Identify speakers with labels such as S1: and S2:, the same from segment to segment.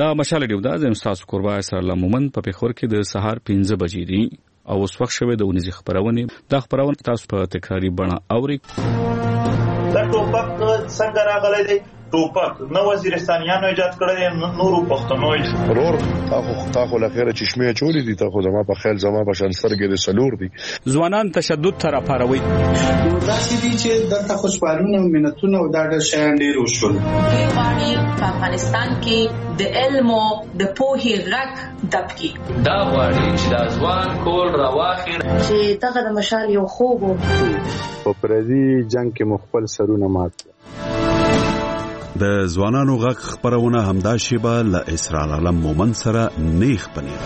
S1: دا مشال ډیو دا زم تاسو قربا اسر الله مومن په پیښور کې د سهار 5 بجې دي او اوس وخت شوه د ونیزي خبرونه دا خبرونه تاسو په تکراری بڼه اوري.
S2: دا ټوپک څنګه راغلی دی؟ ټوپک نو وزیرستانیانو ایجاد کړی، نورو پښتنو
S3: ورور تاخو لخيره چشمه چولې دي، تاخو زما په خیال زما په شان سترګې د سلور دي.
S1: ځوانان تشدد تر پاروي
S4: دا چې دي چې دغه خوشبالونه مينتونه او دا د شیان ډیر وشول.
S5: باندې په افغانستان کې د علم او د پوهې غږ دبکی
S6: دا غواړي چې د ځوان کول راواخیر
S5: چې دغه د مشال یو خوب
S4: په پردي جنگ کې مخبل سرونه مات.
S7: د ځوانانو غږ خبرونه همدا شیبه له اسرار عالم مومن سره نیخ پنیر.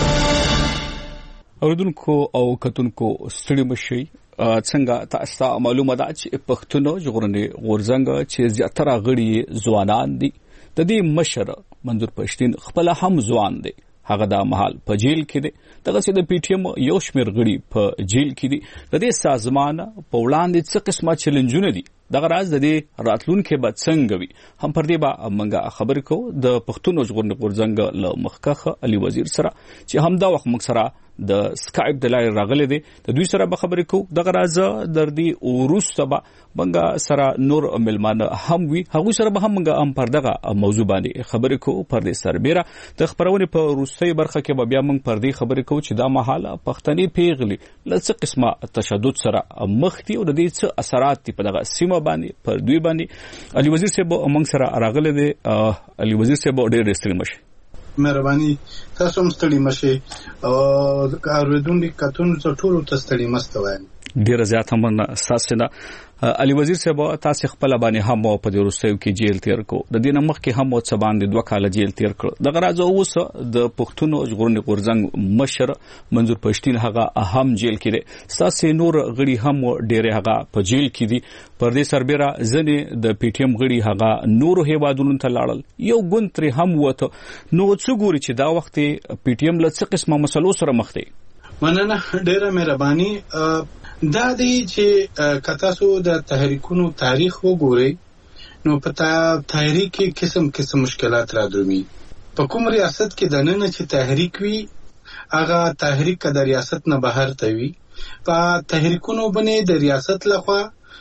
S1: اوردونکو او کتونکو ستړي مشي څنګه تاسو معلومه ده چې پښتون ژغورنې غورځنګ چې زیاتره غړي ځوانان دي، د دې مشر منظور پښتين خپل هم ځوان دي، هغه د محل په جیل کې دي، دغه چې د پی ټی ایم یو شمیر غړي په جیل کې دي. د دې سازمان په وړاندې څه قسمه چیلنجونه دي، دغه راز د دې راتلونکو به څنګه وي، هم پر دې به موږ خبرې کوو د پښتون ژغورنې غورځنګ له مخکخ علي وزیر سره چې همدا وخت موږ سره د سکایپ د لارې راغلي دي، د دوی سره به خبرې کوو. دغه راز در دې وروسته به موږ سره نور ملمانه هم وي، هغوی سره به هم موږ هم پر دغه موضوع باندې خبرې کوو. پر دې سربیره د خبرونې په وروستۍ برخه کې به بیا موږ پر دې خبرې کوو چې دا مهاله پښتني پیغلي له څه قسمه تشدد سره مخ دي او د دې څه اثرات دي په دغه سیمه باندې پر دوی باندې. علي وزیر صاحب موږ سره راغلي دي. علي وزیر صاحب ډېر ستړي مشي.
S4: مهرباني تاسو هم ستړي مشي او اوریدونکو کتونکو ته ټول ته ستړي مست وایم.
S1: ډیر زیات هم اساسنه علي وزیر صاحب تاسو خپل باندې هم په دې وروستیو کې جیل تیر کو، د دې نمخ کې هم څه باندې 2 کال جیل تیر کړ. دغه راز اوس د پښتون ژغورنې غورځنګ مشر منظور پښتين هغه هم جیل کې دي، ساسي نور غړي هم ډیر هغه په جیل کې دي. پر دې سربیره ځنې د پی ټی ایم غړي هغه نور هیوادونو ته لاړل، یو ګوند تر هم وته. نو څو ګوري چې دا وخت پی ټی ایم له څه قسمه مسلو سره مخ دي.
S4: مننه ډیره مهرباني. دا دی چې کتاسو د تحریکونو تاریخ وګورئ نو په تحریک کې قسم مشکلات را درومي. په کوم ریاست کې د نن چې تحریک وي هغه تحریک د ریاست نه بهر ته وي. په تحریکونو باندې د ریاست لخوا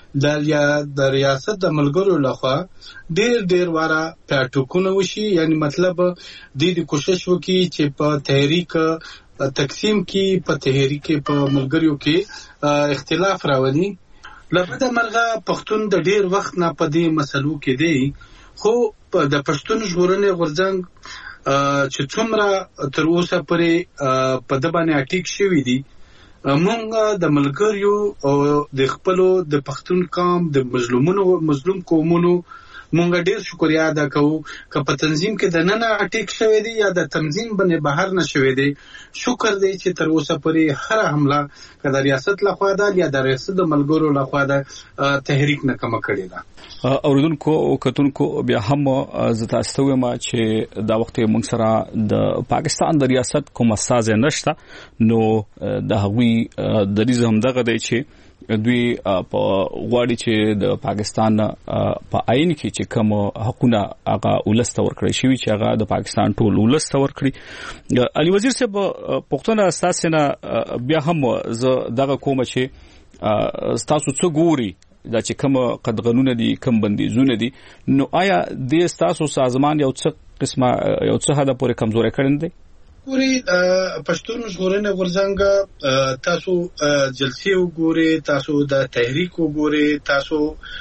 S4: د ریاست د ملګرو لخوا ډیر واره پټوکونه وشي، یعنی مطلب د کوشش وکي چې په تحریک تقسیم کې په تحریک په ملګریو کې اختلاف راولي. لپاره مرغه پښتون د ډیر وخت نه په دې مسلو کې دی، خو د پښتون ژغورنې غورځنګ چې څومره تر اوسه پورې په د باندې اټیک شوی دی، مونږ د ملګریو او د خپلو د پښتون قوم د مظلوم قومونو مونږ ډیر شکریا ادا کوو. که په تنظیم کې د نن اټیک شوی دی یا د تنظیم باندې بهر نه شوی دی، شکر دی چې تر اوسه پورې هر حمله که د ریاست لخوا ده یا د ریاست د ملګرو لخوا ده تحریک نه کمه کړې ده.
S1: اوریدونکو او کتونکو بیا هم زه تاسو ته وایم چې دا وخت موږ سره د پاکستان د ریاست کوم اساس نشته، نو د هغوی د دې هم دغه دی چې دوی په غواړي چې د پاکستان په آئین کې چې کوم حقونه هغه ولست ورکړي شي چې هغه د پاکستان ټول ولست ورکړي. علي وزیر صاحب پښتون اساسنه بیا هم زه دغه کوم چې تاسو څه ګوري دا چې کوم قدغنونه دي کوم بندیزونه دي، نو آیا د تاسو سازمان یو څه قسمه یو څه هدا پورې کمزوري کړی دی؟
S4: ګوري پښتون ژغورنې غورځنګ تاسو جلسې وګورئ، تاسو د تحریک وګورئ، تاسو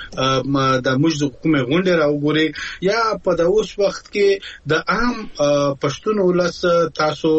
S4: د موږ کومه غونډه راوګورئ، یا په د اوس وخت کې د عام پښتون ولس تاسو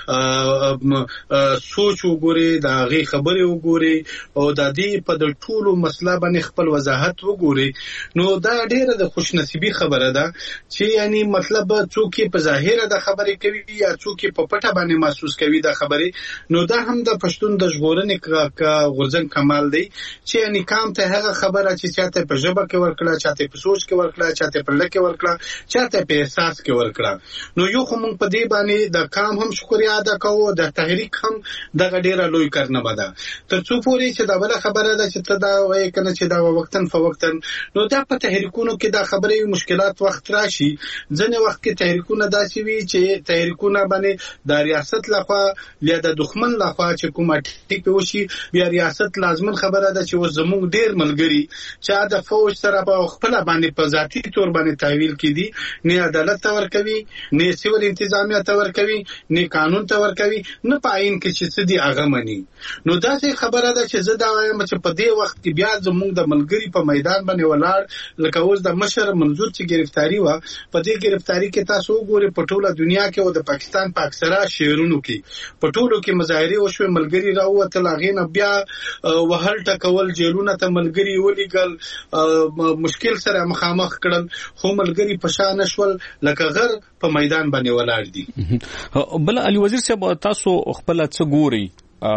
S4: سوچ وګورئ، د هغه خبرې وګورئ او د دې په د ټولو مسله باندې خپل وضاحت وګورئ. نو دا ډیره د خوشنصیبي خبره ده چې یعنی مطلب څوک په ظاهر د خبرې کوي یا څوک په پټه باندې محسوس کوي دا خبرې. نو دا هم د پښتون د ژغورنې غورځنګ کمال دی چې یعنی کام ته هغه خبره چې چاته په ژبه کې ورکړه، چاته په سوچ کې ورکړه، چاته په لکه ورکړه، چاته په احساس کې ورکړه. نو یو خو موږ په دې باندې د کام هم شکریا ادا کوو، د تحریک هم دغه ډیره لوی کارنامه ده. تر څو پورې چې دا بل خبره ده چې ته دا وایې کنه چې دا وختن فوختن، نو دا په تحریکونو کې دا خبرې مشکلات وخت راشي. ځنې وخت کې تحریکونه داسې وي چې تحریکونه باندې د ریاست لخوا یا د دښمن لخوا چې کومه ټیک وشي، بیا ریاست لازمن خبره ده چې زموږ ډیر ملګری چې د فوج سره په خپل باندې په ذاتي تور باندې تحویل کړي، نه عدالت ته ورکوي، نه سیول انتظامیه ته ورکوي، نه قانون ته ورکوي، نه پاین کې چې څه دي هغه مني. نو دا څه خبره ده چې زه دا وایم چې په دې وخت کې بیا زموږ د ملګری په میدان باندې ولاړ، لکه اوس د مشر منظور چې گرفتاری و، په دې گرفتاری کې تاسو وګورئ په ټوله دنیا کې او د پاکستان په اکثره شهرونو کې په ټولو کې مظاهره وشوه، ملګری راووتل، هغې نه بیا وهل ټکول، جیلونه ته ملګری ولیږل، مشکل سره مخامخ کړل، خو ملګری په شا نشول، لکه غر په میدان باندې ولاړ دي.
S1: بل علي وزیر صاحب تاسو خپل څه ګوري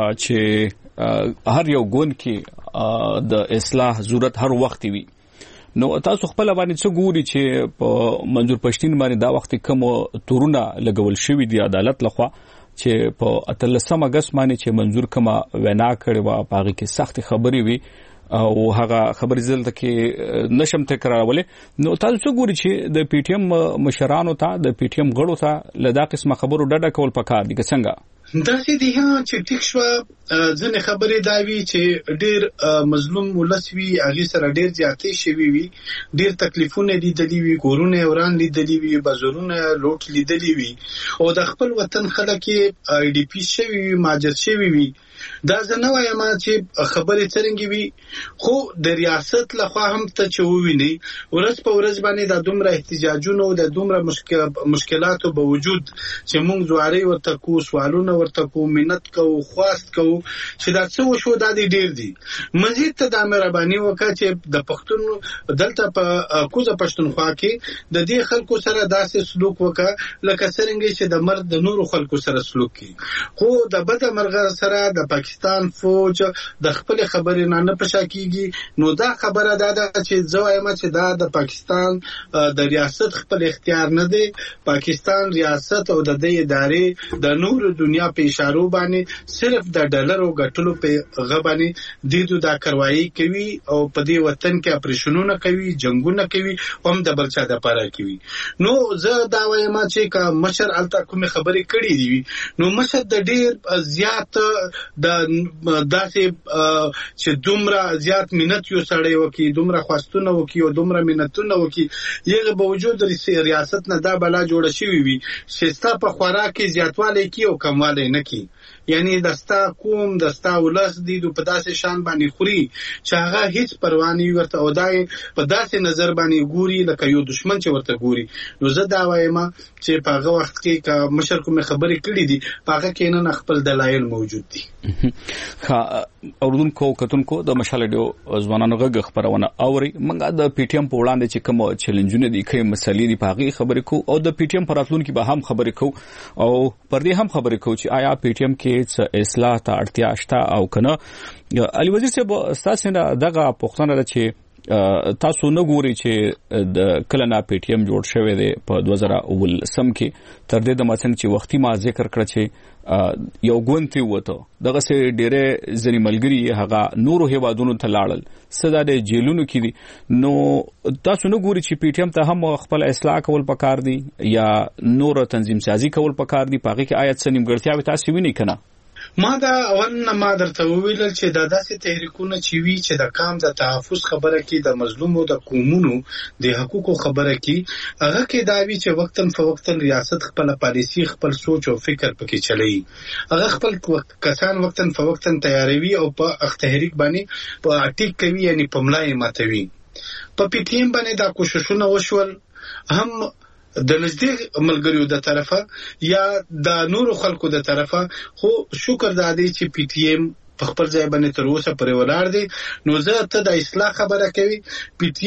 S1: چې هر یو ګوند کې د اصلاح ضرورت هر وخت وي، نو تاسو خپل باندې څه ګوري چې په منظور پښتین باندې دا وخت کوم تورونه لګول شوی دی عدالت لخوا چې په 13 اگست باندې چې منظور کما وینا کړي وا پاغي کې سخت خبري وي او هغه خبرې زلته کې نشم تکرارولې. نو تاسو څه ګوري چې د پی ټی ایم مشرانو ته، د پی ټی ایم غړو ته لدا قسمه خبرو ډډه کول پکار دي که څنګه؟
S4: داسې دي چې ټیک شو ځنې خبرې دا وی چې ډیر مظلوم ولس وی، هغه سره ډیر زیاتې شوی وي، ډیر تکلیفونه لیدلې وي، کورونه وران لیدلې وي، بازارونه لوټ لیدلې وي، او د خپل وطن خلک آی ډی پی شوی وي، ماجر شوی وي. دا زنه وایم چې خبرې څنګه وي، خو د ریاست لخوا هم ته چې وویني ورځ په ورځ باندې د دومره احتجاجونو، د دومره مشکلاتو باوجود چې موږ زواري ورته کو، سوالونه ورته کو، منت کو، خواست کو چې دا څه وشو، دا ډیر دي. مزید ته د مهرباني وکړه چې د پښتون دلته په کوزه پښتونخوا کې د دې خلکو سره داسې سلوک وکړه لکه څنګه چې د مرد د نورو خلکو سره سلوک کوي. خو د بد مرغه سره د پاکستان فوج د خپل خبرې نه پښا کیږي. نو دا خبره ده چې زه وایم چې دا د پاکستان د ریاست خپل اختیار نه دی. پاکستان ریاست او د دې ادارې د نور دنیا په اشارو باندې صرف د ډالرو ګټلو په غبني دیدو دا کاروایی کوي او په دې وطن کې اپریشنونه کوي، جنگونه کوي، هم د بلچا د پاره کوي. نو زه دا وایم چې مشر الته کوم خبرې کړې دي، نو مشر د ډیر زیات د داسې چې دومره زیات منت یو سړی وکي، دومره خواستونه وکي او دومره منتونه وکي، یغه باوجود ریاست نه دا بلا جوړ شوی وي چې ستا په خوراکي زیاتوالی کی او کموالی نه کی. یعنی دستا کوم دستا ولس دي په داسې شان باندې خوري چې هغه هیڅ پروا نه ورته او دای په داسې نظر باندې ګوري لکه یو دشمن چې ورته ګوري. نو زه دا وایم چې په هغه وخت کې که مشر کوم خبرې کړې دي په هغه کې نه خپل دلایل موجود دي.
S1: اوردونکو کتونکو د مشالډو ځوانانو غږ خبرونه اوري، موږ د پی ټی ایم په وړاندې چې کوم چیلنجونه دي، کوم مسلې دي، په هغه خبرې کو او د پی ټی ایم پر راتلونکو به هم خبرې کو او پر دې هم خبرې کو چې آیا پی ټی ایم کې اصلاح ته اړتیا شته او کنه. علي وزیر صاحب تاسو نه دغه پوښتنه ده چې تاسو نه ګوري چې د کلنا پی ټی ایم جوړ شوی دی په 2019 کې، تر دې د ماتن چې وختي ما ذکر کړ چې یو ګونتي وته دغه سه ډېرې ځنی ملګری هغه نورو هیوادونو ته لاړل، صدا د جیلونو کې دي. نو تاسو نه ګوري چې پی ټی ایم ته هم خپل اصلاح کول پکار دي یا نور تنظیم سازي کول پکار دي، پاګه کې آیت څه نیمګړتیا تاسو ویني کنه؟
S4: ما دا اول ما درته وویل چې دا داسې تحریکونه چې وی چې د کام د تحفظ خبره کې، د مظلومو د قومونو د حقوقو خبره کې، هغه کې دا وی چې وختن فوختن ریاست خپل پالیسی، خپل سوچ او فکر پکې چلایي، هغه خپل کسان وختن فوختن تیاروي او په تحریک باندې په اټیک کوي، یعنی په ملای ماتوي. په پی ټی ایم باندې دا کوششونه وشول، هم د نږدې ملګریو د طرفه یا د نورو خلکو د طرفه، خو شکر د دې چې پی ټی ایم په خپل ځای باندې تر اوسه پرې ولاړ دي. نو زه ته د اصلاح خبره کوي، پی ټی ایم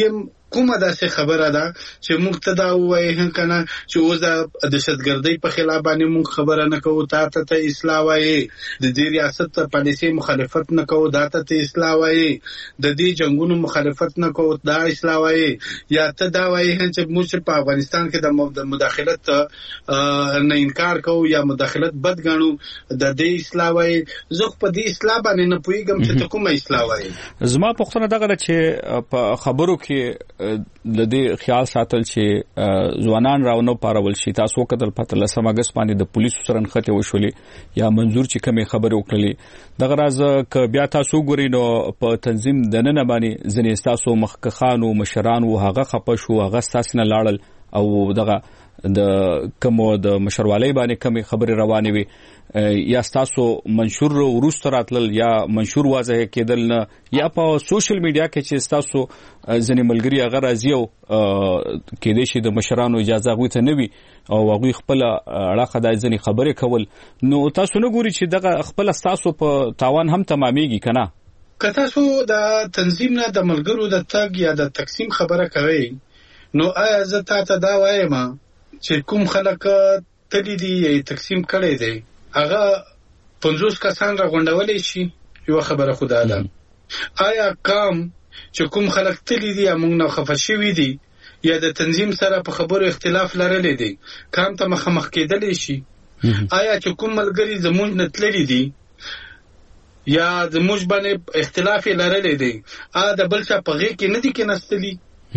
S4: کومه داسې خبره ده چې موږ ته دا وایي هم کنه چې اوس د دهشتګردۍ په خلاف باندې موږ خبره نه کوو ته اصلاح وایي د دې ریاست پالیسي مخالفت نه کوو ته اصلاح وایي د دې جنگونو مخالفت نه کوو دا اصلاح وایي یا ته دا وایي چې موږ په افغانستان کې د مداخلت نه انکار کوو یا مداخلت بد ګڼو د دې اصلاح وایي زه په دې اصلاح باندې نه پوهیږم چې ته کومه اصلاح وایي
S1: زما پوښتنه دا غواړم چې په خبرو کې د دې خیال ساتل چې ځوانان راونو پارول شي تاسو کتل په 13 اگست باندې د پولیسو سره نښته وشولې یا منظور چې کومه خبره وکړلې دغه راز ک بیا تاسو ګورئ نو په تنظیم دننه باندې ځنې تاسو مخکخانو مشران او هغه خپه شو هغه تاسو نه لاړل او دغه د کومو د مشروالۍ باندې کومه خبره روانه وي یا تاسو منشور ورست راتل یا منشور واضح کېدل نه یا په سوشل میډیا کې چې تاسو ځنې ملګری هغه راځي او کې دې شي د مشرانو اجازه غوښته نه وي او هغه خپل اړه د ځنې خبره کول نو تاسو نه ګوري چې دغه خپل تاسو په تاوان هم تمامېږي کنه
S4: که تاسو د تنظیم نه د ملګرو د تګ یا د تقسیم خبره کوي نو آیا زه ته دا وایم چې کوم خلک تللی دي یا تقسیم کړي دي هغه 50 کسان را غونډولې شي یو خبره خدا ده آیا کام چې کوم خلک تللی دي موږ نه خفه شوي دي یا د تنظیم سره په خبرو اختلاف لرلې دي کام ته مخ کېدلې شي آیا چې کوم ملګری زمونږ نه تللی دي یا زموږ باندې اختلاف لرلې دي دا بل څه په غي کې نه دي کې نستلي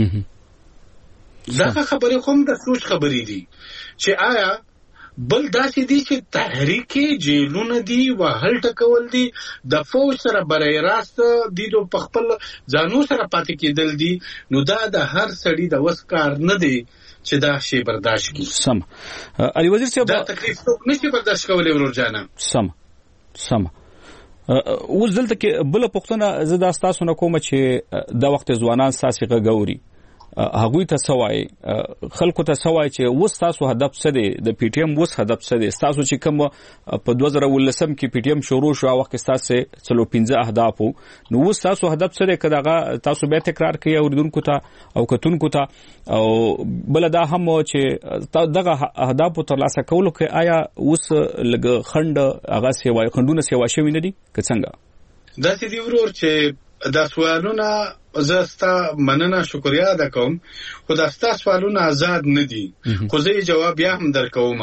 S4: دا خبره کوم د سوچ خبرې دي چې آیا بل داسې دي چې تحریک جیلونه دي وهل ټکول دي د فوج سره برای راست دي د خپل ځانو سره پاتې کېدل دي نو دا د هر سړي د وس کار نه دی چې دا شی برداشت کړي
S1: سم علي وزیر صاحب
S4: دا تکلیف نشي برداشت کولای ورجانه
S1: سم اوس دلته کې بل پښتنه زدا تاسو نه کوم چې د وخت ځوانان ساسي غوري هغوی ته سوای خلکو ته سوای چې وس تاسو هدف څه دی د پی ټی ایم وس هدف څه دی تاسو چې کوم په 2019 کې پی ټی ایم شروع شو وخت تاسو څلو 15 اهداف نو وس تاسو هدف څه دی کداغه تاسو به تکرار کوي اوریدونکو ته او کتونکو ته او بل دا هم چې دغه اهداف تر لاسه کولو کې آیا وس لګ خند هغه سیوای خندونه سیوا شوی نه دي که څنګه
S4: دا چې دی ورور چې دا سوالونه زستا مننه شکریا ادا کوم خو دا سوالونه آزاد نه دي خو زه جواب یا هم درکوم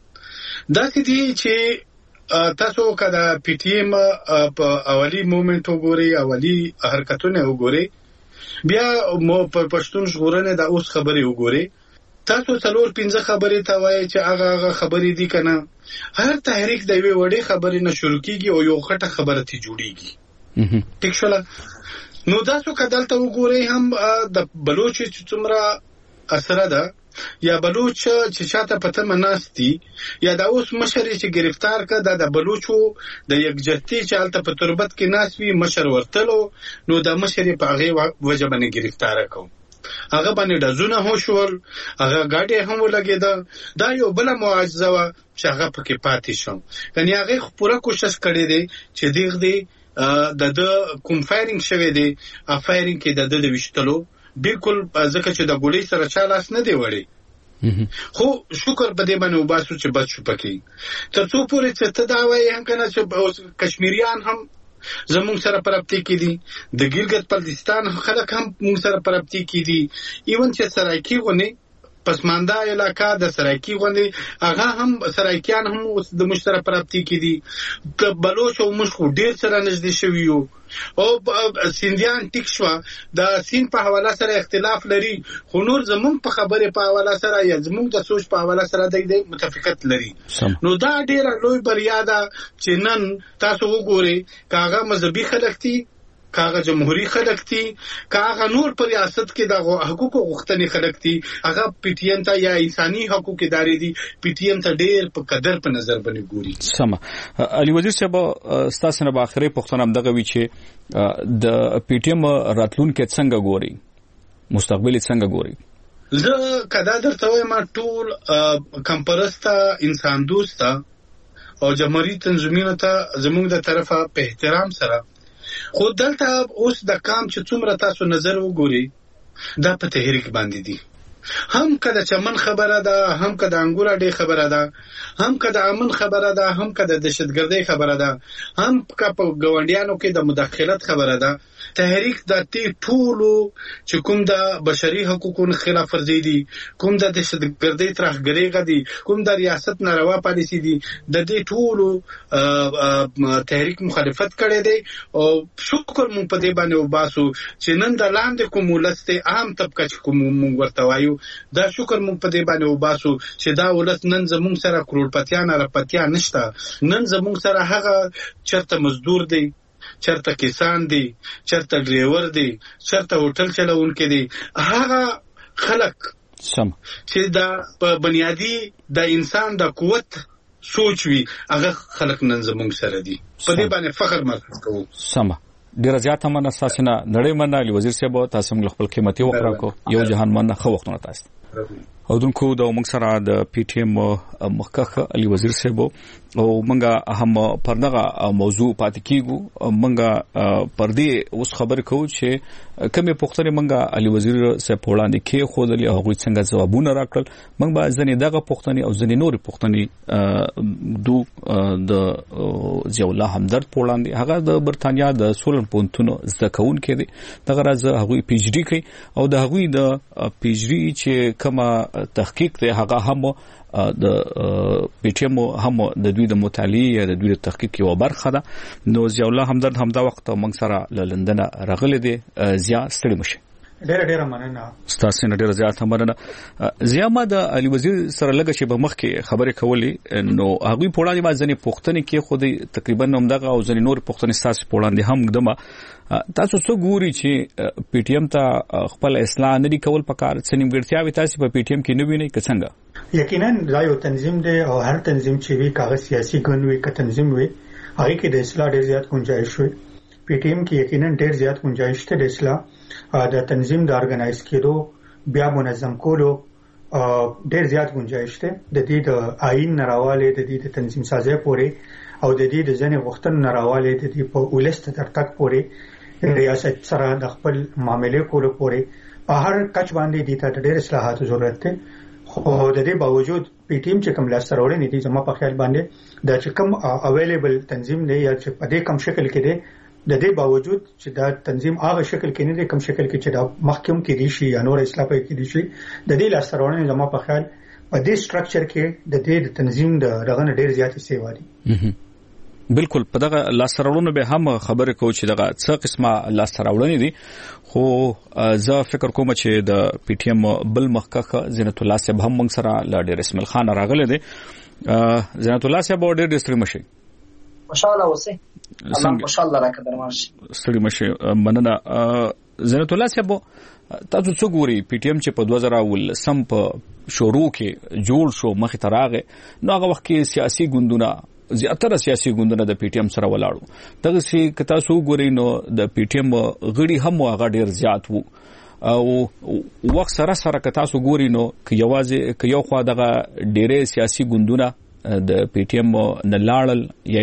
S4: دا دي چې تاسو کدا پی ټی ایم په اولی مومنت وګوري اولی حرکتونه وګوري بیا مو په پښتون ژغورنه دا اوس خبري وګوري تاسو څلور 15 خبرې ته وایي چې هغه خبرې دي کنه هر تحریک د وی وړي خبرې نه شروع کیږي او یو غټه خبره ته جوړیږي ټیک شول نو تاسو کدالته وګورئ هم د بلوچ چې څومره اثر ده یا بلوچ چې شاته پته مناستي یا دا اوس مشر چې گرفتار کړه د بلوچو د یکجهتي چې حالت په تربت کې ناسوي مشر ورتلو نو د مشر په هغه وجه باندې گرفتار کړو هغه باندې دزونه هو شول هغه گاډي هم ولګیدا دا یو بل معجزه وا چې هغه پکې پاتې شو یعنی هغه پوره کوشش کړی دی چې دغه د کوم فایرینګ شوه دی افایرینګ کې د وشتلو بالکل ځکه چې د ګولې سره چالاس نه دی وړي خو شکر په دې باندې وباسو چې بچ شو پکې ترڅو پورې چې تداوی هم کنه چې کشمیریان هم زموږ سره پرپتی کې دي د ګیلګت بلتستان خلک هم موږ سره پرپتی کې دي ایون چې سرایکی غونې پسمانده علاقہ د سرایکی غونې هغه هم سرایکیان هم د مشترک پرپتی کې دي بلوچ او مشخو ډیر سره نږدې شوی یو او سیندیان ټیک شو د سین په حواله سره اختلاف لري خو نور زموږ په خبره په حواله سره یا زموږ د سوچ په حواله سره د متفقت لري نو دا ډیر لوی بریا ده چې نن تاسو وګورئ کاغه مذهبي خلک دي کاغه جمهوریت خلک دي کاغه نور پر ریاست کې د حقوق غوښتنې خلک دي هغه پی ټی ایم ته یا انساني حقوق ادارې دي پی ټی ایم ته ډېر په قدر په نظر باندې ګوري
S1: سم علي وزیر صاحب تاسو نه باخره پښتون هم دغه وی چې د پی ټی ایم راتلون کې څنګه ګوري مستقبل څنګه ګوري
S4: زه کدا درته وایم ټول کمپرستا انسان دوستا او جمهوریت تنظیمونو ته زموږ د طرفه په احترام سره خو دلته اوس د کام چې څومره تاسو نظر وګوري دا په تحریک باندې دي. هم کده چمن خبره ده، هم کده انګور اډې خبره ده، هم کده امن خبره ده، هم کده دهشتګردۍ خبره ده، هم که په ګاونډیانو کې د مداخلت خبره ده. تحریک د ټولو چې کوم د بشري حقوقو خلاف ورزي دي، کوم د دهشتګردۍ ترهګرۍ غدي، کوم د ریاست ناروا پالیسي دي، د دې ټولو تحریک مخالفت کړي دي. او شکر مونږ په دې باندې وباسو چې نن د لاندې کوم ولست عام طبقه چې کوم مونږ ورته وایو، دا شکر مونږ په دې باندې وباسو چې دا ولست نن زمونږ سره کروڑپتیان ارپتیان نشته. نن زمونږ سره هغه چرته مزدور دی، چرته کسان دی، چرته ډرایور دی، چرته هوټل چلوونکي دی، هغه خلک چې دا بنیادی د انسان د قوت سوچ وي، هغه خلک نن زمونږ سره دي. په دې باندې فخر محسوس کوو.
S1: سمه ډیره زیاته مننه تاسو نه نړۍ مننه علي وزیر صاحب، تاسو موږ خپل قیمتي وخت راکو. یو جهان مننه، خو وختونه تاسو او دونکو د موږ سره د پی ټی ایم مخکخ علي وزیر صاحب او موږ هم پر دغه موضوع پاتې کیږو. موږ پر دې اوس خبر کوو چې کومه پوښتنه موږ علي وزیر صاحب وړاندې کې خودلی هغه څنګه ځوابونه راکړل. موږ به ځنې دغه پوښتنه او ځنې نورې پوښتنې د ضیاء الله همدرد وړاندې، هغه د برتانیا د سولن پونتونو زده کوونکي دي. دغه راز هغه پی ایچ ډی کوي او د هغه د پی ایچ ډی چې کومه تحقیق دی هغه هم د پی ټی ایم هم د دوی د مطالعه د دوی د تحقیق یو برخه ده. نو ضیاء الله همدرد هم دا وخت موږ سره له لندن راغلی دی. ضیاء ستړي مشه.
S8: ډېر مننه.
S1: ستاسو نه ډېر زیات مننه. ضیاء ما د علي وزیر سره لږه چې به مخ کې خبرې کولې، نو هغه په وړاندې باندې ځنې پوښتنې کې خو تقریبا همدغه او ځنې نور پوښتنې تاسو په وړاندې هم دمه. تاسو څو ګوري چې پی ټی ایم ته خپل اصلاح نه دي کول پکار، څه نیمګړتیاوې تاسو په پی ټی ایم کې نه وینئ که څنګه؟
S8: یقینا دا یو تنظیم دی او هر تنظیم چې وی کاغذ سیاسي ګوند وي که تنظیم وي، هغه کې د اصلاح ډېر زیات گنجائش وي. پی ټی ایم کې یقینا ډېر زیات گنجائش ته د اصلاح د تنظیم د ارګنایز کېدو بیا منظم کولو ډېر زیات گنجائش ته. د دې د آئین نراواله، د دې د تنظیم سازي پورې او د دې د ځنې وختن نراواله، د دې په ولست تر تک پورې ریاست سره د خپل معاملې کولو پورې په هر کچ باندې د ډېر اصلاحاتو ضرورت ده. خو د دې باوجود پی ټی ایم چې کوم لاس سره وړي دي، زما په خیال باندې د چې کوم اویلیبل تنظیم دی یا چې په دې کم شکل کې دی، د دې باوجود چې دا تنظیم هغه شکل کې نه دی کم شکل کې چې دا محکم کې دي شي یا نور اصلاح پې کې دي شي، د دې لاس سره وړي زما په خیال په دې سټرکچر کې د دې تنظیم د رغنه ډېر زیاتې سیوا دي.
S1: بالکل په دغه لاسراوړنو به هم خبره کوو چې دغه څه قسمه لاسراوړنې دي. خو زه فکر کوم چې د پی ټی ایم بل مخکخ زینت الله صاحب هم موږ سره ل ډېر اسماعیل خان راغلی دی. زینت الله صاحب ډېر ستړي مشي.
S9: ماشاءالله اوسه الله ماشاءالله راکړه درماش
S1: ستړي مشي. مننه. زینت الله صاحب تاسو څو ګوري پی ټی ایم چې په 2000 په شروع کې جوړ شو مخې ته راغی، نو هغه وخت کې سیاسي ګوندونه زیاتره سیاسي ګوندونه د پی ټی ایم سره ولاړو. دغه چې کتا سو ګوري نو د پی ټی ایم غړي هم هغه ډیر زیات وو او وخت سره سره کتا سو ګوري نو ک یوازې ک یو خوا دغه ډیره سیاسي ګوندونه د پی ټی ایم نه لاړل یا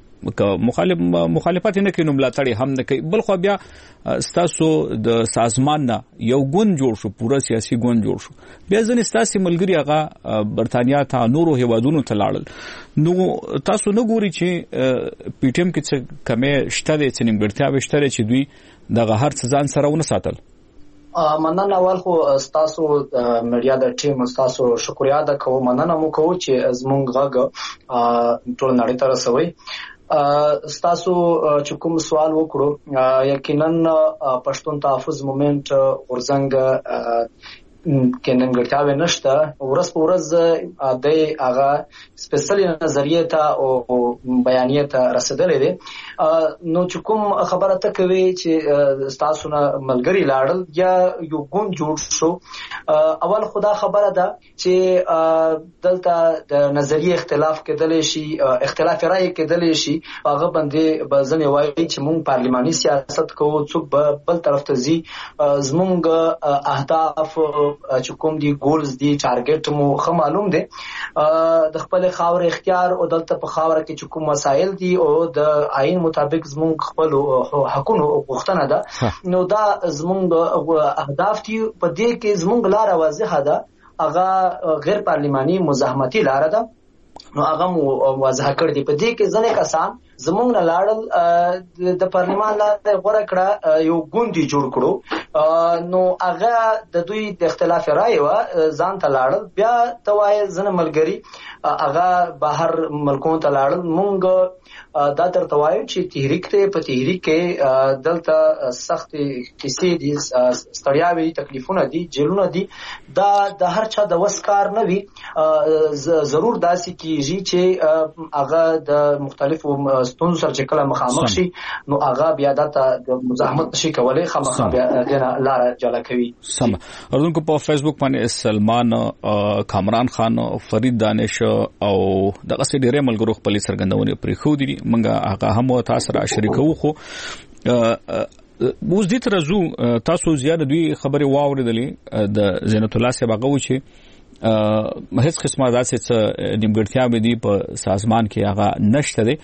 S1: مخالفت نه کوي، نو ملاتړ هم نه کوي. بل خو بیا ستاسو د سازمان نه یو ګوند جوړ شو، پورا سیاسي ګوند جوړ شو، بیا ځنې ستاسو ملګری هغه برتانیا ته نورو هیوادونو ته لاړل. نو تاسو نه ګوري چې پی ټی ایم کې څه کمې شته دي، څه نیمګړتیاوې شته دي چې دوی دغه هر څه ځان سره ونه ساتل؟
S9: مننه. اول خو تاسو میډیا د ټیم تاسو شکریا ده کوم، مننه مو کوم چې زمونږ غږ ټول نړۍ ته رسوي. تاسو چې کوم سوال وکړو، یقینا پښتون تحفظ مومنت ورزنګ کې ننګړتیاوې نشته. ورځ په ورځ د هغه سپیشل نظریه ته او بیانیه ته رسیدلې دي. نو چې کوم خبره ته کوي چې تاسو نه ملګری لاړل یا یو ګوند جوړ شو، اول خدا خبره ده چې دلته د نظریه اختلاف کېدلی شي، اختلاف رائے کېدلی شي. هغه باندې ځنې وایي چې موږ پارلماني سیاست کوو، څوک بل طرف ته ځي، زموږ اهداف چې کوم دي ګولز دي ټارګټ مو خو معلوم دي د خپل خاور اختیار او دلته په خاور کې چې کوم مسائل دي او د آئین مطابق زموږ خپل حقوقو غوښتنه ده نو دا زموږ اهداف دي په دې کې زموږ لار واضحه ده هغه غیر پارلماني مزاحمتي لار ده نو هغه مو واضح کړ دي په دې کې ځنه کسان زمونږ نه لاړل د پارلمان لاندې غوړه کړه یو ګوندي جوړ کړو نو هغه د دوی د اختلاف رائے و ځان ته لاړل بیا توای زنه ملګری هغه بهر ملکونو ته لاړل مونږ دا تر توای چې تحریک ته په تحریک کې دلته سخت کیسې دي ستړیاوي تکلیفونه دي جیلونه دي دا د هر چا د وسکار نه وي ضرور داسي کیږي چې هغه د مختلفو ستونزو سره چې کله مخامخ شي نو هغه بیا د مزاحمت شي کولای خامخا بیا غنا لار جلا کوي
S1: سم اردوونکو په فیسبوک باندې سلمان کامران خان فرید دانش او دغه سي ډیره ملګرو خپل سرګندونه پرې خو دي منګه هغه هم تاسو را شریکو خو اوس دې ترزو تاسو زیاده دوی خبره واوریدلې د زینت الله صاحب هغه و چې هیڅ قسمه داسې نیمګړتیا به دي په سازمان کې هغه نشته دي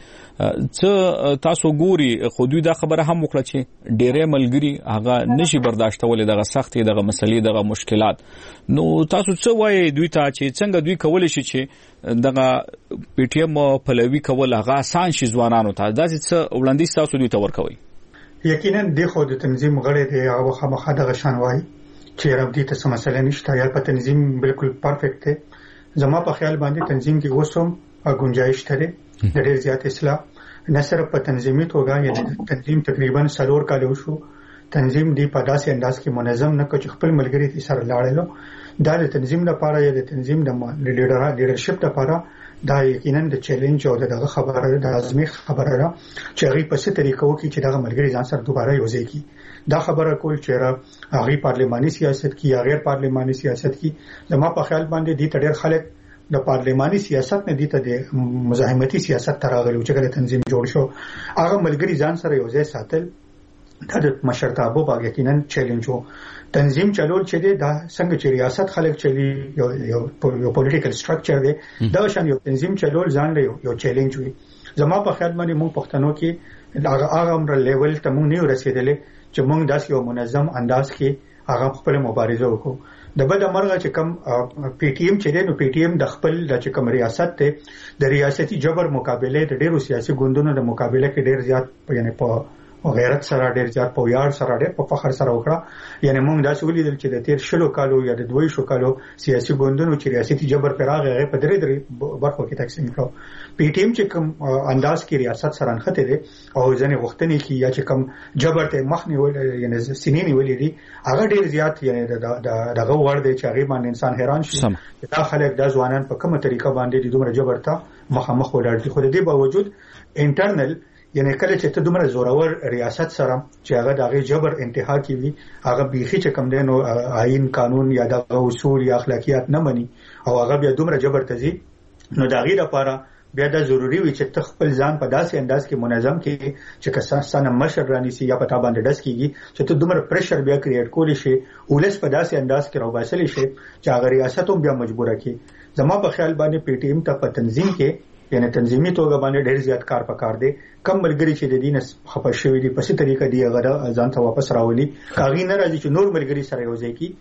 S1: څه تاسو ګوري خو دوی دا خبره هم وکړه چې ډېرې ملګری هغه نشي برداشتولې دغه سختي دغه مسلې دغه مشکلات نو تاسو څه وایي دوی ته چې څنګه دوی کولای شي چې دغه پی ټی ایم پلوي کول هغه آسان شي ځوانانو ته داسې څه وړاندیز تاسو دوی ته ورکوي
S8: یقینا د خو د تنظیم غړي دی هغه خامخا دغه شان وایي چې رابطه ته مسله نشته یا په تنظیم بالکل پرفیکټ دی زما په خیال باندې تنظیم کې وسوم او گنجائش لري د ډېر زیات اصلاح نه صرف په تنظیمي توګه یا تنظیم تقریبا 4 کال وشو تنظیم دی په داسې انداز کې منظم نه کوي خپل ملګری سره لاړل دا د تنظیم لپاره یا د تنظیم د لیډرشپ لپاره دا یقینا د چیلنج او دغه خبره د ازمیخ خبره ده چې هغه په څه طریقو کې چې دغه ملګری ځان سره دوباره یوځای کی دا خبره کول چې هغه پارلماني سیاست کې یا غیر پارلماني سیاست کې زما په خیال باندې د ډېر خلک د پارلماني سیاست نه دي ته د مزاحمتي سیاست تراغلي چې کله تنظیم جوړ شو هغه ملګری ځان سره یوځای ساتل دا د مشرتابه باندې یقینا چیلنج وو تنظیم چلول چې دا څنګه چې ریاست خلک چلی یو پولیټیکل سټرکچر دی دا شان یو تنظیم چلول ځان له یو چیلنج وي زما په خیال باندې موږ پښتنو کې هغه امر لیول ته موږ نه رسیدلې چې موږ داس یو منظم انداز کې هغه خپل مبارزه وکړو د بده مرغه چې کم پی ټی ایم چې نو پی ټی ایم د خپل د چې کم ریاست ته د ریاستي جبر مقابله د ډیرو سیاسي ګوندونو د مقابله کې ډیر زیات یعنی په غیرت سره ډیر زیات په یار سره ډیر په فخر سره وکړه یعنی موږ دا ولیدل چې د 13 کالو یا د 2 کالو سیاسي ګوندونو چې ریاستي جبر پر هغه په درې برخو کې تقسیم کړو پی ټی ایم چې کوم انداز کې ریاست سره انخته دي او ځنې وختنی کې یا چې کوم جبر ته مخ نیول یعنی سینې نیولې دي هغه ډیر زیات یعنی دغه ور دی چې هغه باندې انسان حیران شي دا خلک د ځوانان په کومه طریقه باندې د دومره جبر ته مخامخ ولاړ دي خو د دې باوجود انټرنل یعنی کله چې ته دومره زورور ریاست سره چې هغه دغه جبر انتها کوي هغه بيخي چې کم دین او آئین قانون یا د اصول یا اخلاقیات نه مني او هغه بیا دومره جبر تزي نو دغه لپاره بیا دا ضروری وي چې خپل ځان په داسې انداز کې منظم کړي چې کسانه مشر رانی سي یا پتا باندې داس کیږي چې ته دومره پریشر بیا کریټ کولی شي ولس په داسې انداز کې راوباسل شي چې هغه ریاست هم بیا مجبوره کړي زما په خیال باندې پی ټی ایم ته په تنظیم کې یعنی تنظیمي توګه باندې ډېر زیات کار پکار دی کم ملګری چې د دین خپه شوی دي په څه طریقه دی هغه ځان ته واپس راولي کاغی نه راځي چې نور ملګری سره یوځای کی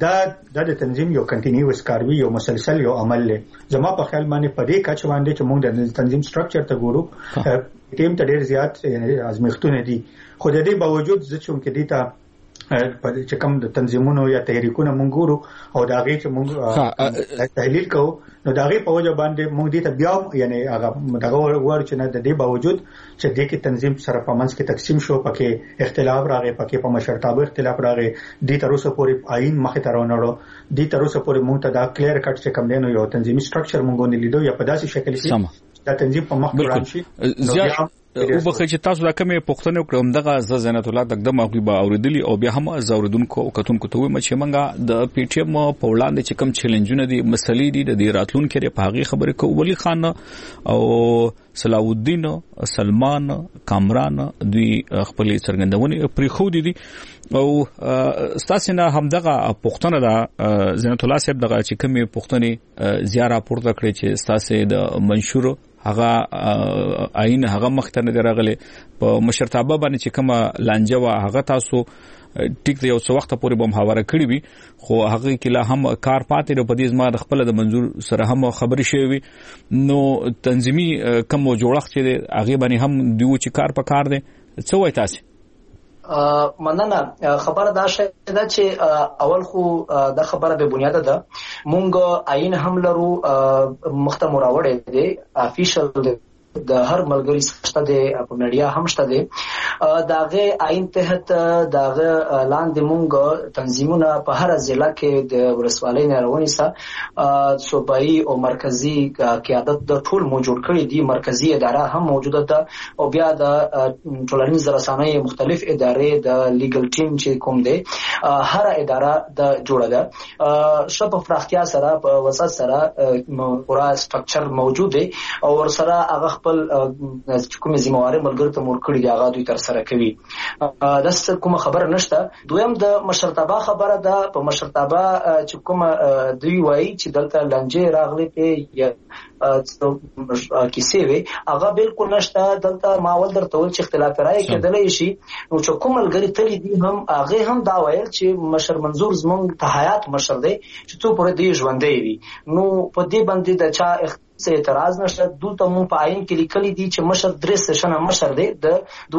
S8: دا د تنظیم یو کنټینیوس کار وی یو مسلسل یو عمل له زما په خیال باندې په دې کچ باندې چې موږ د تنظیم سټرکچر ته ګورو ټیم ته ډېر زیات ازمختونه دي خو د دې باوجود چې کې دي ته چې کوم د تنظیمونو یا تحریکونو موږ ګورو او دا غي چې موږ تحلیل کوو نو دا غي په وجه باندې موږ دې ته بیا یعنی هغه دغه ور چې نه د دې باوجود چې د کې تنظیم سره په منځ کې تقسیم شو پکې اختلاف راغی پکې په مشرتابه اختلاف راغی د تر اوسه پورې آئین مخه ته راوړو د تر اوسه پورې موږ ته دا کلیر کټ چې کوم دی نو یو تنظیمي سټرکچر موږ نه لیدو یا په داسې شکل کې دا تنظیم په مخ روان شي
S1: وبخې چې تاسو دا کومه پښتنه وکړم دغه زینت الله دغه مغوی به اوریدلی او بیا هم زوردونکو او کتونکو ته وي چې منګه د پی ټی ایم په وړاندې چې کوم چیلنجونه دي مسلې دي د راتلونکو لپاره په هغه خبره کو ولی خان او صلاح الدین سلمان کامران دوی خپل څرګندونې پرې خو دي او ستاسو نه هم دغه پښتنه دا زینت الله صاحب دغه چې کومه پښتني زیاره پورته کړې چې ستاسو د منشور هغه عین هغه مختنه درغله په مشرتابه باندې چې کومه لانجه وا هغه تاسو ټیک یو څو وخت پورې به محاوره کړی وي خو هغه کله هم کار پاتې په دې زما خپل د منظور سره هم خبري شوی نو تنظیمي کوم جوړښت چې هغه باندې هم دیو چې کار په کار دي څه وای تاسو
S9: مننه خبره دا شي دا چې اول خو دا خبره به بنیاد ده مونږ عین هم لرو مخته مراوړې دي افیشل د هر ملګری شته د په میډیا هم شته دي داغه عین تحت داغه لاندې مونږ تنظیمونه په هر ضلع کې د ورسوالۍ نه رواني سه صوبایي او مرکزی قیادت د ټول موجود کړي دي مرکزی اداره هم موجوده ده او بیا د ټولنیز رسنۍ مختلف ادارې د لیګل ټیم چې کوم دي هر اداره د جوړه ده شپ فراختیا سره په وسط سره پورا سټرکچر موجود دی او ور سره هغه خپل کومې ذمہواری ملګرو ته مرکړي هغه دوی تر سره کوي دا څه کومه خبره نشته دویم د مشرتابه خبره ده په مشرتابه چې کومه دوی وایي چې دلته لنجه راغلي په کیسې وي هغه بالکل نشته دلته ماول درته ول چې اختلاف راي کېدلی شي نو چې کوم ملګری تللی دي هم هغه هم دا وایي چې مشر منظور زمونږ ته حیات مشر دی چې تو پر دې ژوندې وي نو په دې باندې د چا اعتراض نشته دلته مون په عین کې لیکلي دي چې مشر درې سشنه مشر دی د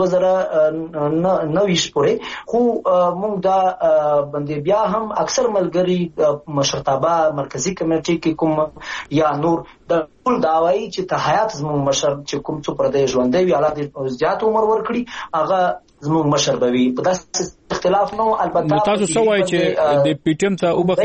S9: 2009 پورې خو مونږ دا باندې بیا هم اکثر ملګری مشرتابه مرکزی کمیټې کې کوم یا نور د ټول داوایي چې ته حیات زموږ مشر چې کوم څو پر دې ژوندې وي اعلی زیات عمر ورکړي هغه زموږ مشر بوي په داسې اختلاف نو البته
S1: تاسو سوای چې د پی ټی ایم ته وبخي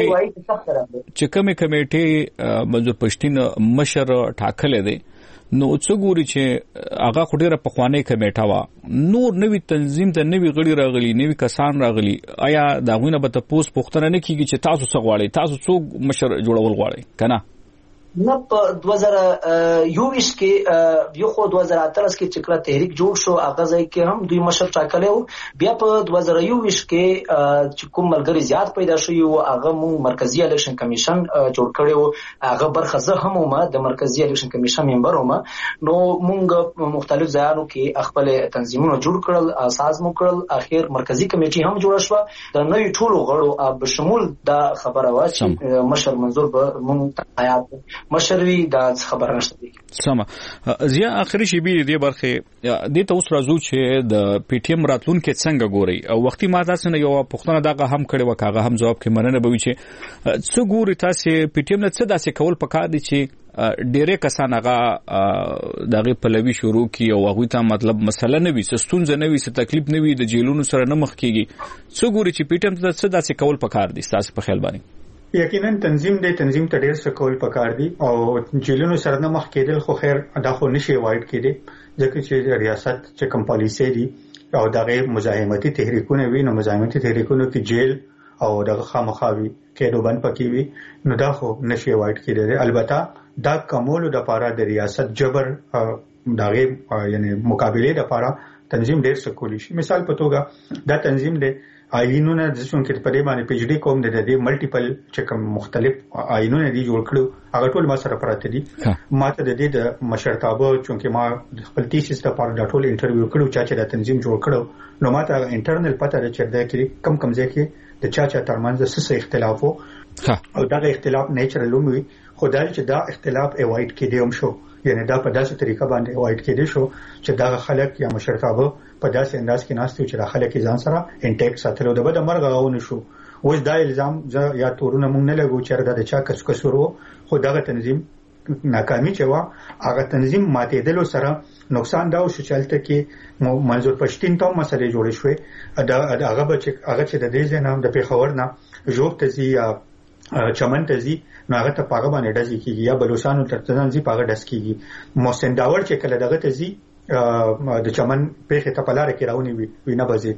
S1: چې کومه کمیټه منظور پښتين مشر ټاکل دي نو څو ګوري چې هغه خډيره په خوانې کمیټه وا نور نوې تنظیم ته نوې غړي راغلي نوې کسان راغلي آیا دا غوونه به تاسو پوښتنه نه کیږي چې تاسو څه غواړئ تاسو څو مشر جوړول غواړئ کنه
S9: نه په 2021 کې یو خو 2018 کې چې کله تحریک جوړ شو هغه ځای کې هم دوی مشر ټاکلی وو بیا په 2021 کې چې کوم ملګری زیات پیدا شوی وو هغه مون مرکزی الیکشن کمیشن جوړ کړی وو هغه برخه زه هم ما د مرکزی الیکشن کمیشن ممبر وم نو مونږ مختلف ځایانو کې خپل تنظیمونه جوړ کړل اساس مو کړل اخر مرکزی کمیټه هم جوړ شو د نوې ټولو غړو په شمول دا خبره وا چې مشر منظور به مونږ حیات مشروي دا خبره نشته دي
S1: سم زیا اخري شی به دې برخه د ته اوس راځو چې د پی ټی ایم راتلون کې څنګه ګوري او وختي ما تاسو نه یو پښتنه دغه هم کړي وکاغه هم جواب کې مننه به وي چې څو ګوري تاسو پی ټی ایم نه څه داسې کول پکار دي چې ډېرې کسان هغه دغه پلوي شروع کی او هغه ته مطلب مسله نه وي ستونزه نه وي څه تکلیف نه وي د جیلونو سره نه مخ کیږي څو ګوري چې پی ټی ایم ته څه داسې کول پکار دي تاسو په خیال باندې
S8: یقینا تنظیم ته ډېر څه کول پکار دي او جیلونو سره نه مخ کېدل خو خیر دا خو نشي وایډ کېدی ځکه چې ریاست چې کوم پالیسي دي او دغه مزاحمتي تحریکونه وي نو مزاحمتي تحریکونو کې جیل او دغه خامخاوي کېدو بند پکې وي نو دا خو نشي وایډ کېدی البته دا کومولو د لپاره د ریاست جبر دغه یعنی مقابله د لپاره تنظیم ډېر څه کولی شي مثال په توګه دا تنظیم دی آئینونه د څونکې په دې باندې پی ایچ ډی کوم د دې ملټیپل چې کوم مختلف آئینونه دي جوړ کړو هغه ټول ما سره پراته دي ماته د دې د مشرتابه چونکې ما خپل تیسیس لپاره د ټول انټرویو کړو چې د تنظیم جوړ کړو نو ماته انټرنل پته ده چې دا کې کم ځکه د چا ترمنځ څه اختلاف او دا اختلاف نیچرل وي خدای چې دا اختلاف اوایډ کړي هم شو یعنی دا په داسې طریقه باندې اوایډ کړي شو چې دا خلک یا مشرتابه په داسې انداز کې ناستو چې دا خلک ځان سره انټیکټ ساتلو د بده مرغه غوونه شو اوس دا الزام یا تورونه مونږ نه لګو چې دا چا کسورو خو دا تنظیم ناکامي چې وا هغه تنظیم ماتېدل سره نقصان دا شو چې الته کې منظور پښتين ته مسلې جوړې شوې دا هغه چې د دې ځنه د پیښور نه جوړ تزي یا چمن تزي نو هغه ته پاغه باندې ډزې کیږي یا بلوچستان ترتنځي پاغه ډز کیږي محسن داور چې کله دغه تزي د چمن پیښه ته پلاره کې راونی وینه بځي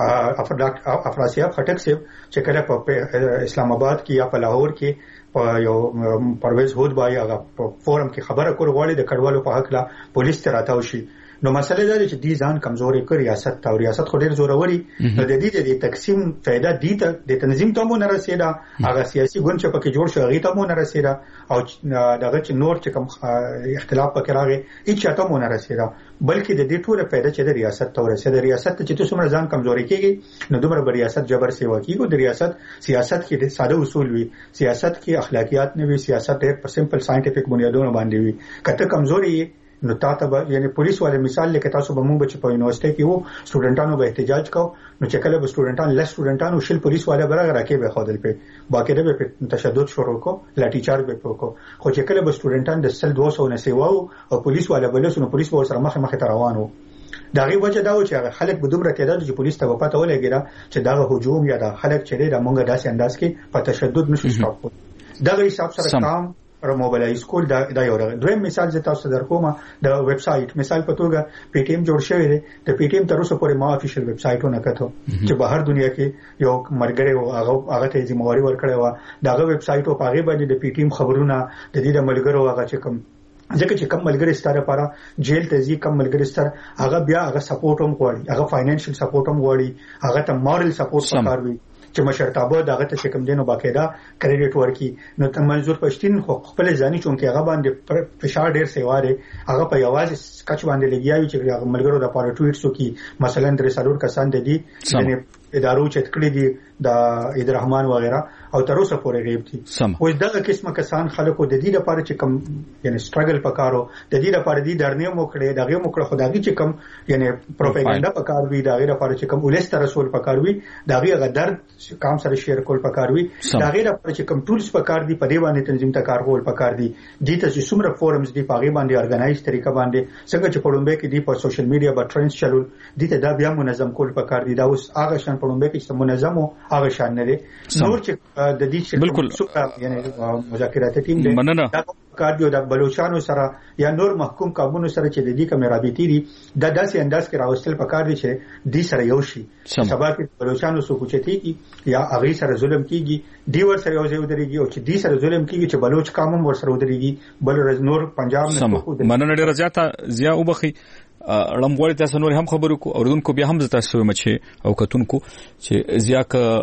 S8: افراسیاب خټک صاحب چې کله په اسلام آباد کې یا په لاهور کې په یو پرویز هود بای هغه فورم کې خبره کول غواړي د کډوالو په حق لا پولیس ته راتاو شي نو مسله دا چې دې ځان کمزوري کړ ریاست او ریاست خو ډیر زوروري نو د دې د تقسیم فائدہ دي ته د تنظیم ته مو نه رسیدا هغه سیاسي ګوند چې پکې جوړ شو هغه ته مو نه رسیدا او دغه چې نور چې کوم اختلاف پکې راغی هیڅ ته مو نه رسیدا بلکې د دې ټوله فائدہ چې د ریاست ته ورسېده ریاست چې تاسو مر ځان کمزوري کیږي نو دومره بر ریاست جبر سیوا کیږي د ریاست سیاست کې د ساده اصول وي سیاست کې اخلاقیات نه وي سیاست ډېر په سمپل ساينټیفیک بنیادونو باندې وي کته کمزوري نو تاسو یعنی پولیس والے مثال لکه تاسو به مونږ چې په یونیورسيټي کې وو سټوډنټانو به احتجاج کو نو چې کله به سټوډنټان لس سټوډنټانو شل پولیس والے برابر راکې به خودل په باقاعده به تشدد شروع کو لاټھی چارج به وکړو خو چې کله به سټوډنټان د سل 200 نه سیواو او پولیس والے بلوس نو پولیس به سره مخ ته روانو داغي وجه دا و چې خلک به دومره تعداد چې پولیس ته پته ولګیره چې دا هجوم یا دا خلک چې دا مونږه داسې انداز کې په تشدد نشو سټاپ کو دا حساب سره کام پر موبایل کول دا یو دویم مثال زه تاسو درکوم د ویب سټ مثال په توګه پی ټی ایم جوړ شوی دی د پی ټی ایم تر اوسه پورې ما افیشل ویب سټونه کتو چې بهر دنیا کې یو مرګره او هغه ته ذمہواری ورکړی و داغه ویب سټ او هغه باندې د پی ټی ایم خبرونه د دې د ملګرو هغه چې کوم ځکه چې کم ملګری ستاره لپاره جیل ته ځي کم ملګری ستاره هغه بیا هغه سپورټ هم غواړي هغه فاینانشل سپورټ هم غواړي هغه ته مورل سپورټ پکار وي چې مشرتابه دغه ته کوم دینو باقاعده کریډټ ورکی نو ته منظور پښتين خو خپل ځاني چونکه هغه باندې فشار ډیر سیواره هغه په یوازې سکچ باندې لګیاوي چې هغه ملګرو د پاره ټویټ سو کی مثلا درې سالور کسان دي یعنی ادارو چې کړی دي د عید الرحمن وغیرہ او تر اوسه پورې غیب دي او دغه قسمه کسان خلکو د دې لپاره چې کم یعنی سټرګل پکارو د دې لپاره دي درنه موکړي دغه موکړه خدایي چې کم یعنی پروپاګاندا پکار وي دغه لپاره چې کم ولست رسول پکار وي دغه غدر کام سره شیر کول پکار وي دغه لپاره چې کم ټولز پکار دي په دې باندې تنظیم ته کار کول پکار دي د ته چې څومره فورمز دي په هغه باندې ارګنایز طریقه باندې څنګه چې پړومبه کې دي په سوشل میډیا باندې ټرینډز چلول دي ته دا بیا منظم کول پکار دي دا اوس هغه شان پړومبه کې منظم او هغه شان نه دي نور چې د دې بالکل یعنی مذاکرات ټیم دي دا کار دی د بلوچستان سره یا نور محکوم قومونو سره چې د دې کوم رابطې دي د داسې انداز کې راوستل پکار دي چې دې سره یو شي سبا کې بلوچستان سو کوچتي کی یا هغه سره ظلم کیږي دی ور سره یو ځای ودرېږي او چې دې سره ظلم کیږي چې بلوچ قوم ور سره ودرېږي بل نور پنجاب نه
S1: مننه ډیره زیاته زیا وبخي لمغوړی تاسو نور هم خبرو کو اوردونکو بیا هم تاسو مچ او کتونکو چې زیا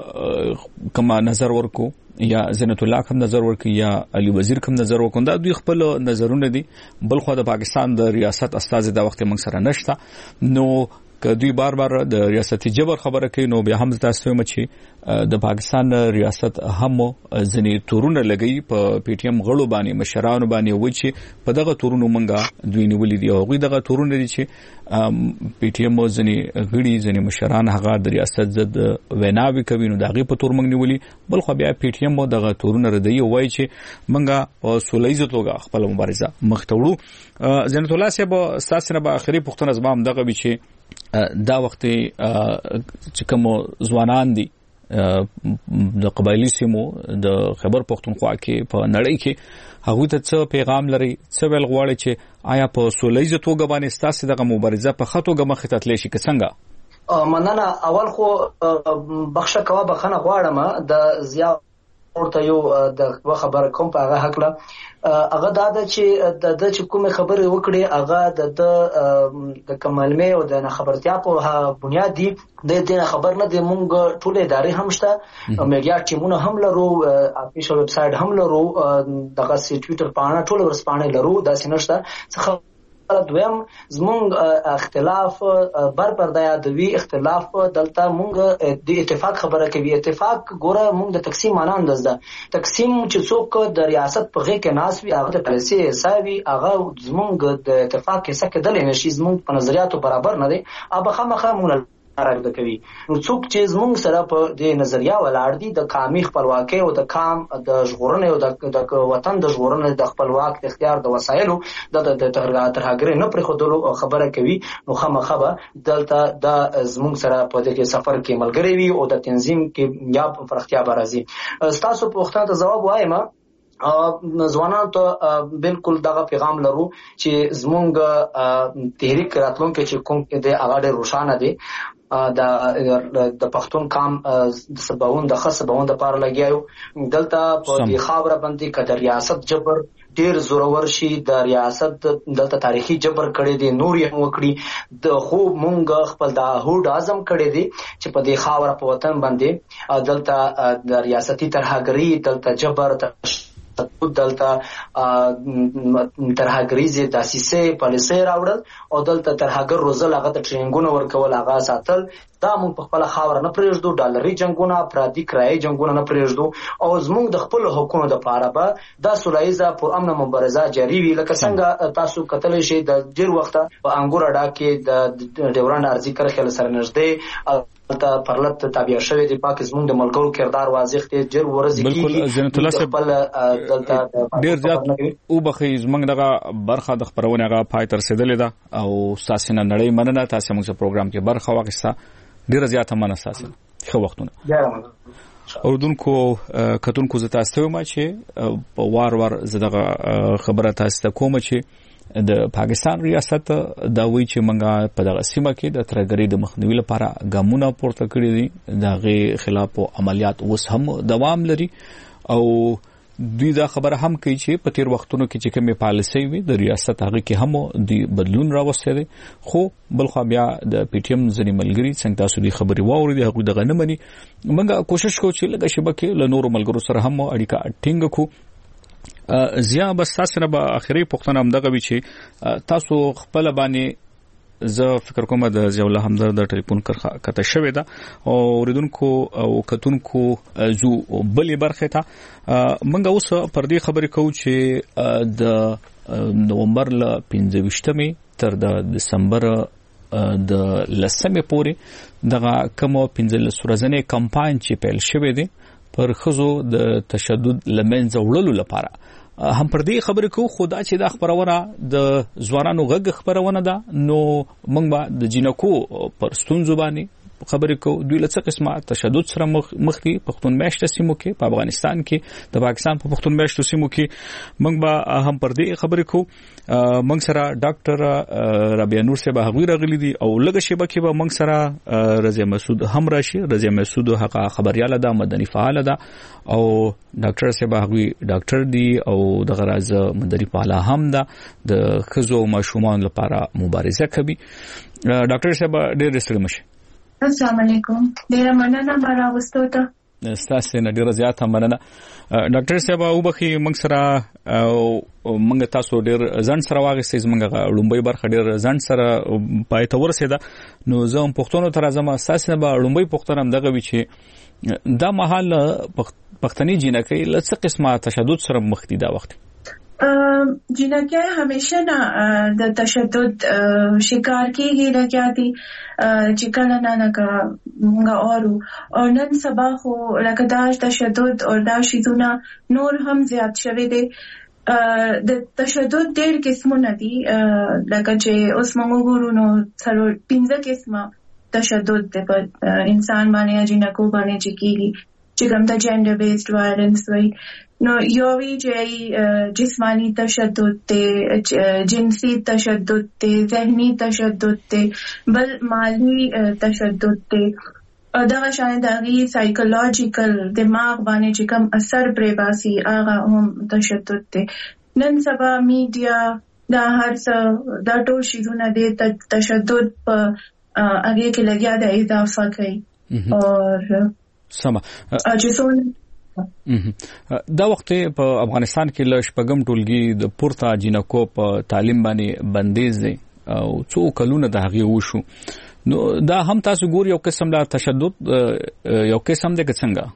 S1: کما نظر ورکو یا زینت الله کوم نظر ورکي یا علي وزیر کوم نظر وکوندا دوی خپل نظرونه دي بل خو د پاکستان د ریاست استاد د وخت موږ سره نشته نو کدی بار د ریاستي جبر خبره کوي نو بیا هم تاسو مچي د پاکستان ریاست هم ځنی تورونه لګي په پی ټی ایم غړو باندې مشرانو باندې و چې په دغه تورونو منګه دوی نیولې دي او دغه تورونه دي چې پی ټی ایم ځنی غړي ځنی مشران هغه د ریاست زد ویناوي کوي نو دغه په تور منګ نیولې بل خو بیا پی ټی ایم دغه تورونه ردی وای چې منګه په سولېزه توګه خپل مبارزه مختوړو زینت الله صاحب تاسو نه به اخري پښتون ازمام دغه وی چې دا وخت چې کوم ځوانان دي د قبایلی سیمو د خیبر پختونخوا کې په نړۍ کې هغه ته څه پیغام لري څه ویل غواړي چې آیا په سولېزه توګه باندې ستاسو دغه مبارزه په خطوګه مخ ته تللی شي که څنګه
S9: مننه اول خو بخښه کوا بخنه غواړم د زیا ورته یو د خبر کوم په هغه حق له هغه دا چې د کوم خبره وکړي هغه د کمالمه او د خبرتیا په بنیاد دي د دې خبر نه د مونږ ټول ادارې هم شته میډیا ټیمونه هم لرو افیشل ویب سټ هم لرو دغه ټویټر پاڼه ټول ورسپانه لرو دا سینشته دویم زمونږ اختلاف بر پرده یادوي اختلاف دلته مونږ د اتفاق خبره کوي اتفاق ګوره مونږ د تقسیم معنا اندازده تقسیم چې څوک د ریاست په غېږ کې ناس وي هغه د پیسې حسابي هغه زمونږ د اتفاق کې څه کېدل نشي زمونږ په نظریاتو برابر نه دي ابه خامخا مونږ راغله کوي نو څوک چې زمونږ سره په دې نظریه ولاړ دي د قومي خپلواکۍ او د قام د ژغورنې او د وطن د ژغورنې د خپلواک د اختیار د وسایلو د ترهګرۍ نه پرېښودلو خبره کوي نو خامخا به دلته د زمونږ سره په دې سفر کې ملګری وي او د تنظیم کې یا پرختیا به راځي ستاسو په وخت ته جواب وایم ځوانانو ته بالکل دغه پیغام لرو چې زمونږ تحریک راتلونکي چې کوم دی هغه ډېر روښانه دی. د پښتون قام د سباوند د خصباوند لپاره لګیاو دلته په دې خاوره باندې کډر ریاست جبر ډیر زورور شي. د ریاست دلته تاریخي جبر کړی دی، نور یې وکړي د خو مونږ خپل د هوډ اعظم کړی دی چې په دې خاوره په وطن باندې دلته د ریاستي ترهګري دلته جبر دلته ترهګریزي داسیسه پالیسي راوړل او دلته ترهګر روزل هغه ته ټریننګونه ورکول هغه ساتل. دا موږ په خپل خاور نه پرېږدو، ډالري جنگونه افرادي کرایي جنگونه نه پرېږدو او زموږ د خپل حقوقو لپاره به دا سولهیزه پر امن مبارزه جاری وي. لکه څنګه تاسو کتلی شئ د ډیر وخت په انګور اډا کې د ډیورنډ ارضي کرښې سره نږدې ته پرلط تابع شوی دی. پاک زموږ د ملګرو کردار واضح دی، ډیر ورځ کېږي خپل دلته
S1: ډیر زیات او بخي زموږ دغه برخه د خبرونه غا پای تر رسیدلې ده او تاسو نه نړۍ مننه. تاسو موږ په پروګرام کې برخه واخیسته، ډیر زیات مننه تاسو. خو وختونه اوردونکو کتونکو زه تاسو ما چې په وار زدغه خبره تاسو کوم چې د پاکستان ریاست دا وی چې منګه په دغه سیمه کې د ترګری د مخنیوي لپاره ګامونه پورته کړی دي. دغه خلاف عملیات اوس هم دوام لري او دوی دا خبره هم کوي چې په تیر وختونو کې چې کومه پالیسي وي د ریاست هغه کې هم د بدلون راوستي دي. خو بل خو بیا د پی ټی ایم ځنی ملګری څنګه تاسو د خبري واوري هغه دغه نه مني. منګه کوشش کوو چې لږه شبکه له نورو ملګرو سره هم اړیکه ټینګ کو. زیا بس تاسو نه به اخري پوښتنه هم دغه وی چې تاسو خپل باندې زه فکر کوم د ضیاء حمدرد د ټلیفون کرخه کته شوې ده او اوریدونکو او کتونکو زو بلې برخه ته منګه اوس پر دې خبرې کوو چې د نومبر ل 15 تر د دسمبر د لسمه پورې دغه کوم 15 ورځې کمپاین چې پیل شوې ده پر خزو د تشدد لمنځه وړلو لپاره هم پر دې خبرې کوو. خدا چې دا خبرونه د ځوانانو غږ خبرونه ده نو موږ به د جنکو پر ستونزو باندې خبرې کوو. دوی له څه قسمه تشدد سره مخ دي پښتون میشته سیمو کې په افغانستان کې د پاکستان په پښتون میشته سیمو کې موږ به هم پر دې خبرې کوو. موږ سره ډاکټر ربیع نور صاحب هغوی راغلي دي او لږه شیبه کې به موږ سره رضیه مسعود هم راشي. رضیه مسعود هغه خبرياله ده، مدني فعال ده او ډاکټر صاحب هغوی ډاکټر دي او د غراز مدني فعال هم ده، د خزو ماشومان لپاره مبارزه کوي. ډاکټر صاحب ډېر ستړي مشه.
S10: السلام علیکم. ډیر مننه راوستو ته
S1: تاسو نه ډیر زیات مننه. ډاکټر صاحب او بخي موږ سره موږ تاسو ډیر ځان سره واغستې زموږ لومبي برخه ډیر ځان سره پای ته ورسېده. نو زه هم پښتون ته راځم. اساس نه به لومبي پښتون هم دغه وی چې دا محل پښتني جنکې لڅ قسمه تشدد سره مخ دي. دا وخت
S10: جنکه همیشه نه د تشدد شکار کیږي لکه چې کله نه موږ او نن سبا خو لکه دا تشدد او دا شیدونه نور هم زیات شوی دی. د تشدد ډېر قسمونه دي لکه چې اوس موږ ګورو نو څلور 15 قسمه تشدد د انسان باندې جنکو باندې چې کیږي چې کوم د جنډر بیسډ وایلنس وایي. نو یووی چې جسمانی تشدد ته، جنسی تشدد ته، ذهنی تشدد ته، بل مالی تشدد ته، دغه شان دغه سایکولوژیکل دماغ باندې چې کوم اثر پرې باسي هغه هم تشدد ته. نن سبا میډیا دا هر څه دا ټول شیونه د تشدد په هغه کې لګیا د اضافه کوي او
S1: سم دا وخت په افغانستان کې ل شپږم ټولګي د پورته جنکو په تعلیم باندې بندیز دی او څو کلونه د هغه وشو. نو دا هم تاسو ګور یو قسم لا تشدد یو قسم د څنګه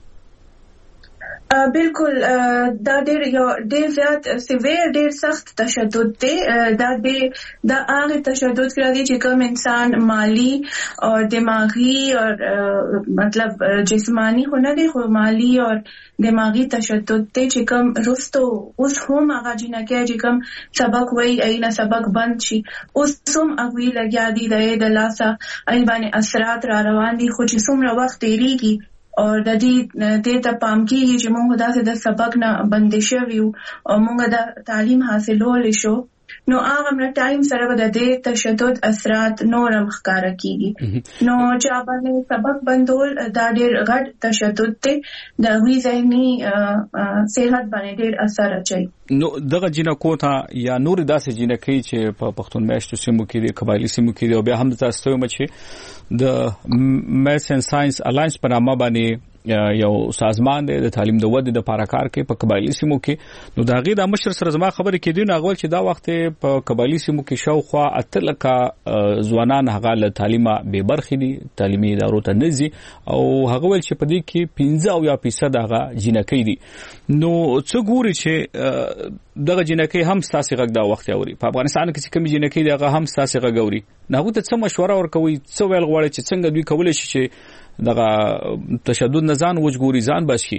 S10: بالکل دا ډېر زیات سیویر ډېر سخت تشدد دی. دا هغه تشدد کړی چې کوم انسان مالی او دماغی او مطلب جسمانی خو نه دی خو مالی او دماغی تشدد دی چې کوم رستو اوس هم هغه جنکه چې کوم سبق وای اینا سبق بند شي اوس هم هغه لګیا دي د لاسه ای باندې اثرات را روان دي. خو چې څومره وخت تیریږي او د دې ته پام کیږي چې موږ داسې د سبق نه بندي شویو او موږ د تعلیم حاصلول شو نو هغه مر ټایم سره به د دې تشدد اثرات نورم ښکارا کیږي نو چا باندې سبق بندول دا ډېر غټ تشدد ته د وی ذهني صحت باندې ډېر اثر اچي
S1: نو دغه جنکو ته یا نور داسې جنکې چې په پښتون میشتو سیمو کې د قبایلی سیمو کې او بیا هم تاسو ته چې د میث اند ساينس الاینس په نامه باندې یو سازمان دی د تعلیم د ودې د لپاره کار کوي په قبایلی سیمو کې نو دا غي د مشر سره زما خبرې کېدو نه اول چې دا وخت په قبایلی سیمو کې شاوخوا اتلکه ځوانان هغه له تعلیمه به برخې دي تعلیمي ادارو ته نزي او هغه ول چې په دې کې 15% هغه جنکې دي نو څه ګوري چې دغه جنکې هم ساسي غږ دا وخت اوري په افغانستان کې چې کوم جنکې دغه هم ساسي غږ اوري نه ته څه مشوره ورکوي څه ویل غواړي چې څنګه دوی کولای شي چې دغه تشدد نزان وجګوري ځان بشي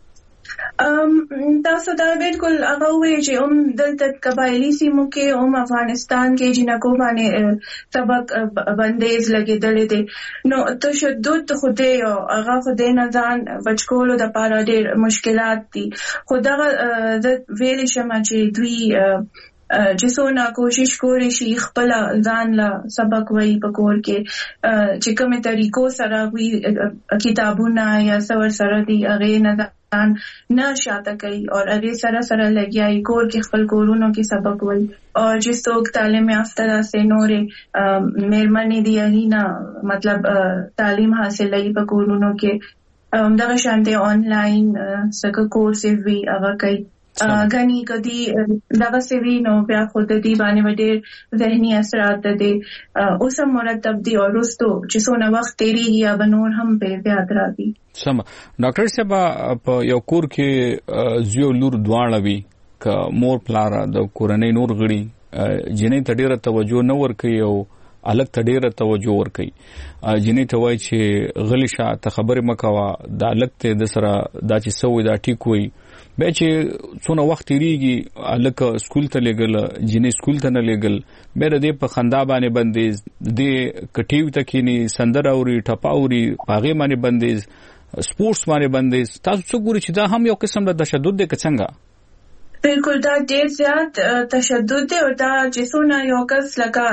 S10: تاسو دا بالکل هغه وی چې دلته قبایلی سیمو کې افغانستان کې جنکو باندې سبق بندیز لګیدل دي نو تشدد خوده او هغه خوده نه ځان بچکولو د پاره ډېر مشکلات دي خدای ویل شمه چې دوی جسونه کوشش کوي چې خپل ځان له سبق وایي په کور کې چې کومه طریقو سره وي کتابونه یا سره دي هغه نه شاته کوي او هغه سره لګیاي کور کې خپل کورونو کې سبق وایي او چې څوک تعلیم یافته سه نورې مېرمنې دي نه مطلب تعلیم حاصلې په کورونو کې دغه شانته آنلاین څنګه کورس وی هغه کوي غني کدي دغه سوي نو بیا خود دې باندې وړي ذهني اثرات دي اوس مرتب دي او رستو چې څونه وخت تیریږي یا بنور هم په یاد راځي
S1: سم ډاکټر صاحب په یو کور کې زیو لور دواړه وي ک مور پلار د کورنۍ نور غړي جنې ته ډیره توجه نه ورکوي او الګ ته ډیره توجه ورکوي جنې ته وایي چې غلی شه ته خبرې مکوه دا الګ ته د سره دا چې سوې دا ټیک وي به چې څونه وخت ریږي الکه سکول ته لګل جنې سکول ته نه لګل به د دې په خندا باندې بندیز د کټیو تکینی سندر اوري ټپاوري پاغه باندې بندیز سپورتس باندې بندیز تاسو څه ګوري چې دا هم یو قسم د تشدد دی څنګه
S10: بالکل دا ډېر زیات تشدد دی او دا چې څونه یو کس لکه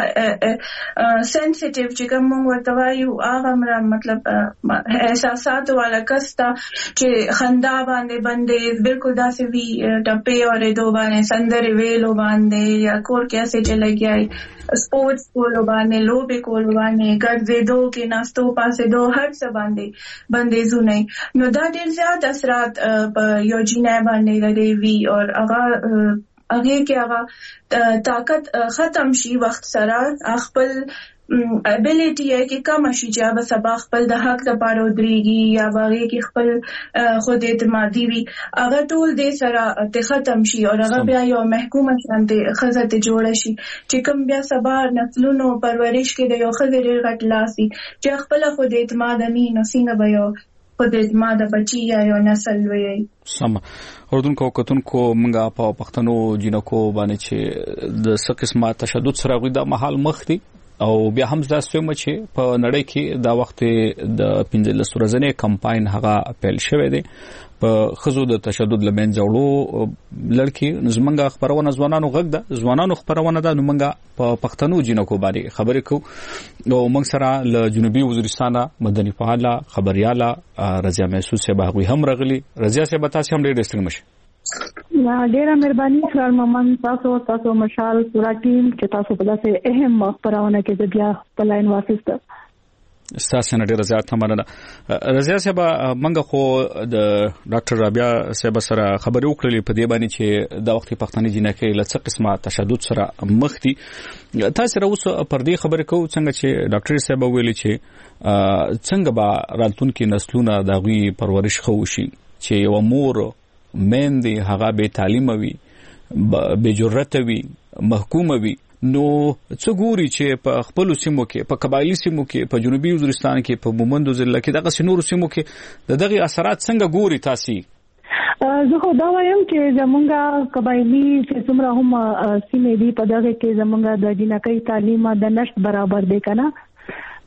S10: سنسټیو چې کوم ورته وایو هغه مطلب احساسات والا کس ته چې خندا باندې باندې بالکل داسې وی ټپې او ردو باندې سندرې ویلو باندې یا کور کې اسې چلګیای سپورتس کولو باندې لوبې کولو باندې ګرځېدو کې ناستو پاسې دو هر څه باندې زونه نو دا ډېر زیات اثرات یو جینای باندې لري وی او هغه کې هغه طاقت ختم شي وخت سره خپل ابیلیټي کې کم شي چې به سبا خپل د حق لپاره ودرېږي یا باغې کې خپل خود اعتمادي وي هغه ټول دې سره ته ختم شي او هغه بیا یو محکومه شانته خزته جوړ شي چې کوم بیا سبا نسلونو پرورش کې د یو خزر غټ لاسي چې خپل خود اعتماد نه نسینه به یو خود اعتماد بچي یا یو نسل وي
S1: سم اردوونکو کتونکو منګه په پښتنو جنکو باندې چې د څه قسمه تشدد سره غوډه محل مخ دي او بیا هم ځاسو چې په نړۍ کې دا وخت د 15 ورځې کمپاین هغه پیل شوی دی په خزو د تشدد لمن جوړو لړکی زمونږه خبرونه ځوانانو غږ ده ځوانانو خبرونه ده نو منګه په پښتنو جنکو باندې خبرې کو نو موږ سره له جنوبي وزیرستان مدني فعال خبرياله رضیا محسوس سے باغوي هم رغلی رضیا سے بتا سي هم ډېر ډېر مشه
S11: ډیره مهرباني خپل ممن تاسو مشال پورا ټیم چې تاسو په داسې اهم خبرونه کې د بیا په لاین واسطه
S1: ستاسو نه ډیره زیات مننه رضیا صاحب منګه خو د ډاکټر رابعه صاحب سره خبرې وکړلې په دې باندې چې د وخت پښتني جنکې له څه قسمه تشدد سره مخ دي تاسو اوس پر دې خبرې کوو څنګه چې ډاکټر صاحب ویلي چې څنګه به راتلونکي نسلونه د غوي پرورش خوشي چې یو مور مېندې هغه به تعلیم وي به جرأت وي محکوم وي نو څو ګوري چې په خپل سیمو کې په قبایلی سیمو کې په جنوبي وزیرستان کې په مومندو ضلع کې دغه سينور سیمو کې دغه اثرات څنګه ګوري تاسو
S11: زه خو دا وایم چې زمونږه قبایلی چې څومره هم سیمې دي په دغه کې زمونږه د جنکۍ تعلیم د نشټ برابر دی کنه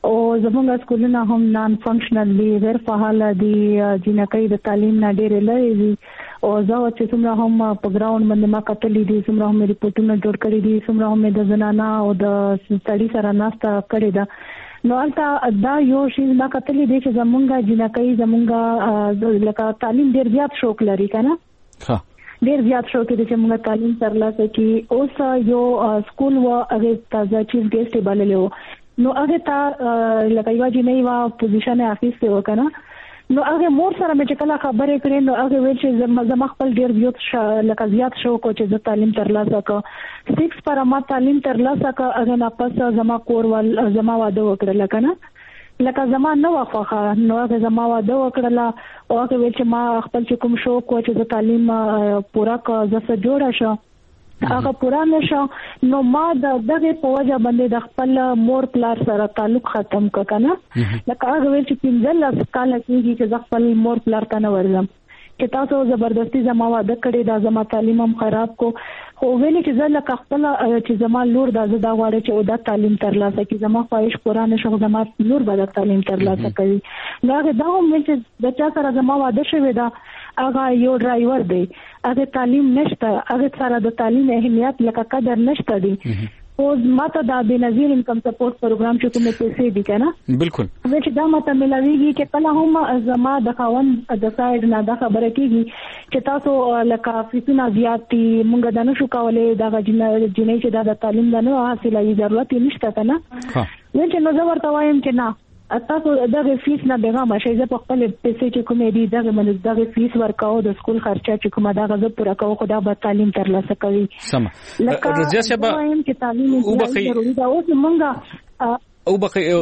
S11: او زموږ سکولونه هم نان فنکشنل دي، غیر فعال دي، جنکۍ د تعلیم نه ډېر لري دي. او زه چې څومره هم په ګراوند باندې ما کتلې دي، څومره هم ریپورتونه جوړ کړي دي، څومره هم د زنانه او د سړي سره ناسته کړې ده. نو البته دا یو شی ما کتلې دي چې زموږ جنکۍ زموږ لکه تعلیم ډېر زیات شوق لري کنه.
S1: ها
S11: ډېر زیات شوق دي چې موږ تعلیم ترلاسه کړي. اوس یو سکول و هغه تازه چیف ګیسټ بللو، نو هغه ته لکه یو جنۍ وا پوزیشن افیس وکنه. نو هغه مور سره مې چې کله خبرې کړې نو هغه ویل چې زما خپل ډېر لکه زیات شوق و چې زه تعلیم ترلاسه کړم. 6 پر ما تعلیم ترلاسه کړ، هغه نه پس زما کور ول زما واده وکړل کنه، لکه زما نو واخه نو هغه زما واده وکړل او هغه ویل چې ما خپل چې کوم شوق و چې زه تعلیم پورا کړم، زه جوړه شم هغه پورا نشو. نو ما دغه په وجه باندې د خپل مور پلار سره تعلق ختم کړ کنه. لکه هغه ویل چې 15 کال کېږي چې زه خپل مور پلار ته نه ورځم چې تاسو زبردستی زما واده کړی دا زما تعلیم هم خراب کو. خو ویل چې زه لکه خپل چې زما لور دا زه دا غواړم چې دا تعلیم ترلاسه کړي، زما خواهش پورا نشو، زما لور به دا تعلیم ترلاسه کوي. نو هغه دا هم چې د چا سره زما واده شوی دا هغه یو ډرایور دی، هغه تعلیم نشته، هغه سره د تعلیم اهمیت لکه قدر نشته دی. او ماته دا بنظیر انکم سپورټ پروګرام چې کومه پیسې دي کنه
S1: بالکل
S11: چې دا ماته ملاویږي چې کله هم زما د خاوند د سایډ نه دا خبره کیږي چې تاسو لکه فیسونه زیات دي، مونږ دا نشو کولای دا جنې چې دا د تعلیم نه حاصلې ضرورت نشته کنه. چې نو زه ورته وایم چې نه تاسو دغه فیس نه بیغمه شئ، زه په خپل پیسې چې کومې دي دغه منځ دغه فیس ورکاو، د سکول خرچه چې کومه دغه زه پوره کوم، خو دا به تعلیم ترلاسه کوي.
S1: سم رضیا صاحب
S11: چې تعلیم ضروري ده. اوس مونږه
S1: او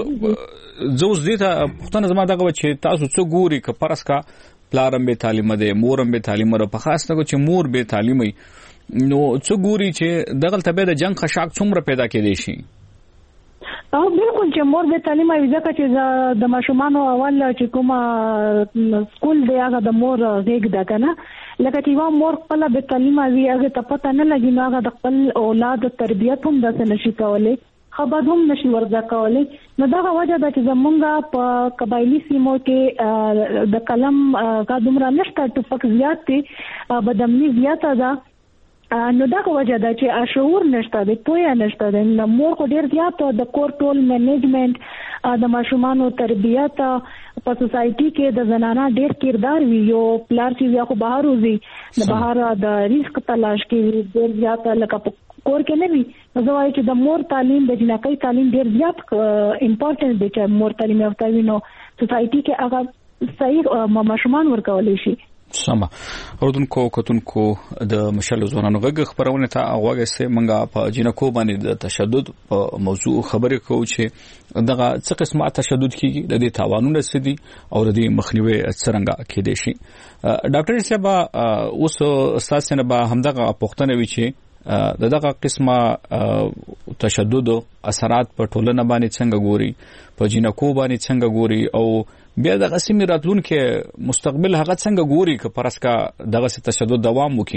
S1: بخې زوز دې ته پښتنه زما دغه چې تاسو څو ګوري ک پرس کا پلارم به تعلیم ده، مورم به تعلیم ده، په خاص نه چې مور به تعلیمي نو څو ګوري چې دغه تبه د جنگ خشاک څومره پیدا کېدې شي.
S11: او بالکل چې مور به تعلیم وي ځکه چې د ماشومان اول چې کومه سکول دی هغه د مور غېږ ده کنه. لکه چې یو مور خپل به تعلیم وي هغه ته پته نه لګي نو هغه د خپل اولاد تربیت هم داسې نشي کولای، خبر هم نشي ورزده کولای. نو دا وجه ده چې زمونږ په قبایلی سیمو کې د قلم کا دومره نشته، ټوپک زیات دي، بدامني زیاته ده. نو دا وجه ده چې شعور نشته دی، پوهه نشته دی. مور خو ډیر زیات د کور ټول منیجمنت د ماشومانو تربیت په سوسایټي کې د زنانه ډیر کردار وی. یو پلار چې خو بهر وځي د بهر د ریسک تلاش کې ډیر زیات لکه کور کې نه وي. نو زه وایم چې د مور تعلیم د جنکۍ تعلیم ډیر زیات امپورټنت دی چې مور تعلیم یافته وي نو سوسایټي کې هغه صحیح ماشومان ورکولی شي.
S1: سما اوردونکو کتونکو د مشال ځوانانو غږ خبرونه ته اغواګه سه منګه په جنکو باندې د تشدد په موضوع خبرې کوو چې دغه څه قسمه تشدد کیږي، د دې تاوانونه څه دي او د دې مخنیوي څنګه کېدې شي. ډاکټر صاحب اوس استاد نه به همدغه پوښتنه وی چې دغه قسمه تشدد اثرات په ټولنه باندې څنګه ګوري، په جنکو باندې څنګه ګوري او بیا د قسمی راتلون کې مستقبل هغه څنګه ګوري که پرسکا دغه تشدد دوام وکړي.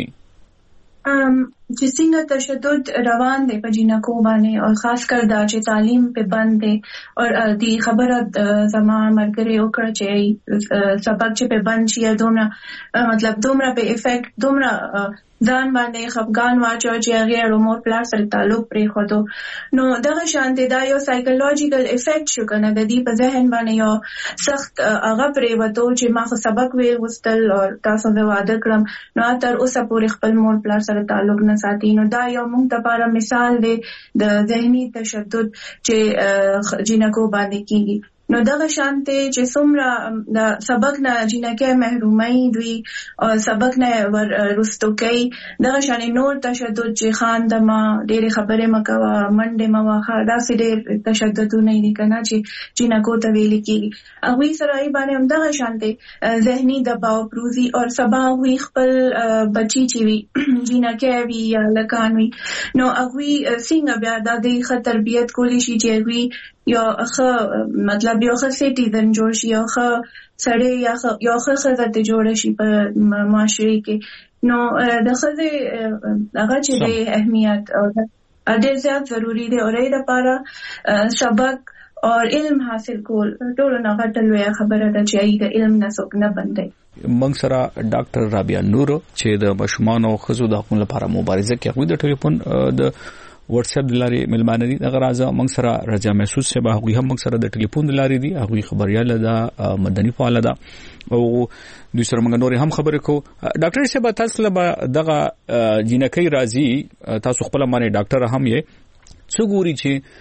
S10: چې څنګه تشدد روان دی په جنکو باندې او خاص کر دا چې تعلیم په بند دی او دی خبره زما مرګري وکړه چې سبق چې په بند شي دومره مطلب دومره په افیکټ دومره ځان باندې خفګان واچو چې هغه مور پلار سره تعلق پرې خورو. نو دغه شانتي دا یو سایکولوژیکل افیکټ شو کنه د دې په ذهن باندې یو سخت هغه پرې وته چې ما خو سبق ویل وستل او تاسو به واده کړم نو تر اوسه پورې خپل مور پلار سره تعلق نه ساتي. نو دا یو موږ لپاره مثال دی د ذهني تشدد چې جنکو باندې کیږي. نو دغه شانته چې څومره د سبق نه جنکه محرومي دوی او سبق نه ورستو کوي دغه شانې نور تشدد چې خان دما ډېر خبره مکوا منډه مواخه دا سې ډېر تشددونه دي کنه چې جنکو ته ویل کیږي. هغه سره ای باندې هم دغه شانته ذهني دباو پروزي او سبا وی خپل بچی چې وی جنکه وی یا لکان وی نو هغه څنګه بیا د دې خطر تربیت کولی شي چې وی یا مطلب یو ښه سټیزن جوړ شي یو ښه سړی یا ښه ښځه ته جوړ شي په معاشره کې. نو د ښځې هغه چې د اهمیت او ډېر زیات ضروری دی او د لپاره سبق اور علم حاصل کول ټول نه غټل وی خبره ده چې ای د علم نه څوک نه بندي.
S1: موږ سره ډاکټر رابعه نور چې د مشمان او خزو د حقوقو لپاره مبارزه کوي د ټلیفون د واتس اپ لاري ملمانه دي. هغه راځه موږ سره رجا محسوس شه به هغه هم موږ سره د ټلیفون لاري دي. هغه خبرياله ده مدني فعال ده او د سره موږ نور هم خبرې کو. ډاکټر صاحب تاسو له دغه جنکی راځي تاسو خپل باندې ډاکټر هم یې څو ګوري چې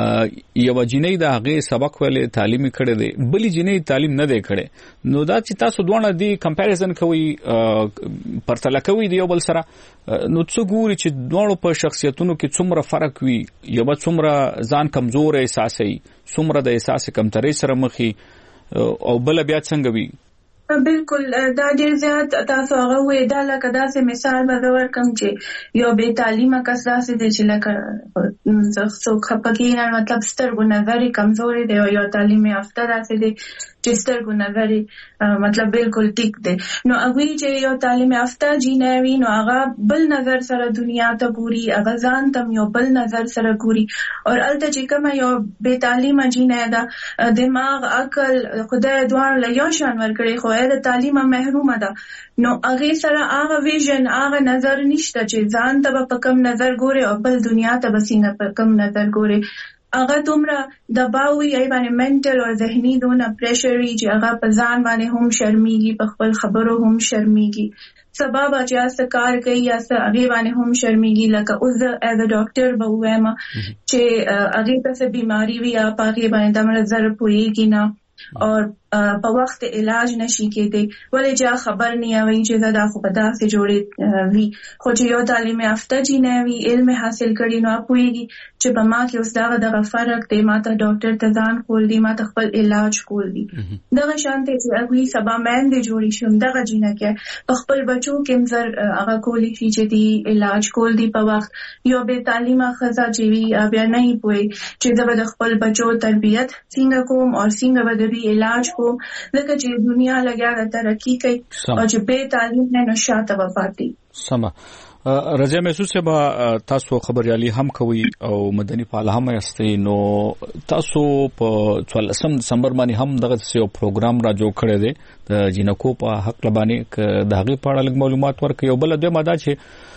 S1: یو جنۍ د هغه سبق ولې تعلیمي کړي دي بلی جنۍ تعلیم نه دی کړي نو دا چې تاسو دوه دی کمپیریزن کوي پرتله کوي دی یو بل سره نو څو ګوري چې دوه په شخصیتونو کې څومره فرق وي یو څومره ځان کمزور احساسي څومره د احساس کمتري سره مخي او بل بیا څنګه وي.
S10: بالکل دا ډیر زیات تاسو هغه وې دا لکه داسې مثال به ورکم چې یو بے تعلیمه کس داسې دی چې لکه څوک خپګي نه مطلب سترګو نظر کمزوري دی او یو تعلیم یافته داسې دی چې سترګو نظر مطلب بالکل ټیک دی. نو هغه چې یو تعلیم یافته جینوي نو هغه بل نظر سره دنیا ته ګوري هغه ځان ته یو بل نظر سره ګوري او الته چې کوم یو بے تعلیمه جینه دا دماغ عقل خدای دوه له یو شان ورکړي خو د تعلیم محرومه ده نو هغه سره هغه ویژن هغه نظر نشته چې ځان ته په کم نظر ګوري او بل دنیا ته بسینه په کم نظر ګوري. هغه دومره دباوي ای باندې منټل او ذهني دونه پریشري چې هغه په ځان باندې هم شرمېږي په خپل خبرو هم شرمېږي سبب چې اس کار کوي یا هغه باندې هم شرمېږي لکه اوس از ا ډاکټر به وایم چې هغه ته بیماری وي یا هغه باندې د مرزر پويږي نه اور په وخت علاج نشي کېدی ولې چې خبر نه وي چې دا خو په داسې جوړې وي خو چې یو تعلیم یافته جینه وي علم حاصل کړي نو پوهیږي چې په ما کې اوس دا فرق دی ما ته ډاکټر ته ځان کول دي ما ته خپل علاج کول دي دغه شانته چې هغه سبا مېن دی جوړی شوم دغه جینه کې په خپل بچو کې مزر هغه کولی شي چې دی علاج کول دي په وخت یو به تعلیمه خزا چې وی بیا نه پوي چې د خپل بچو تربیت څنګه کوم او څنګه به د علاج کوم لکه چې دنیا لګیا د ترقی کوي او چې به تعلیم نه نشاته وفاتي.
S1: سم رضا محسوس به تاسو خبريالي هم کوي او مدني فعال هم یاستئ نو تاسو په 14 دسمبر باندې هم دغه یو پروګرام را جوړ کړی دی د جنکو په حق لبانې د هغه په اړه لږ معلومات ورکړي او بل د ماده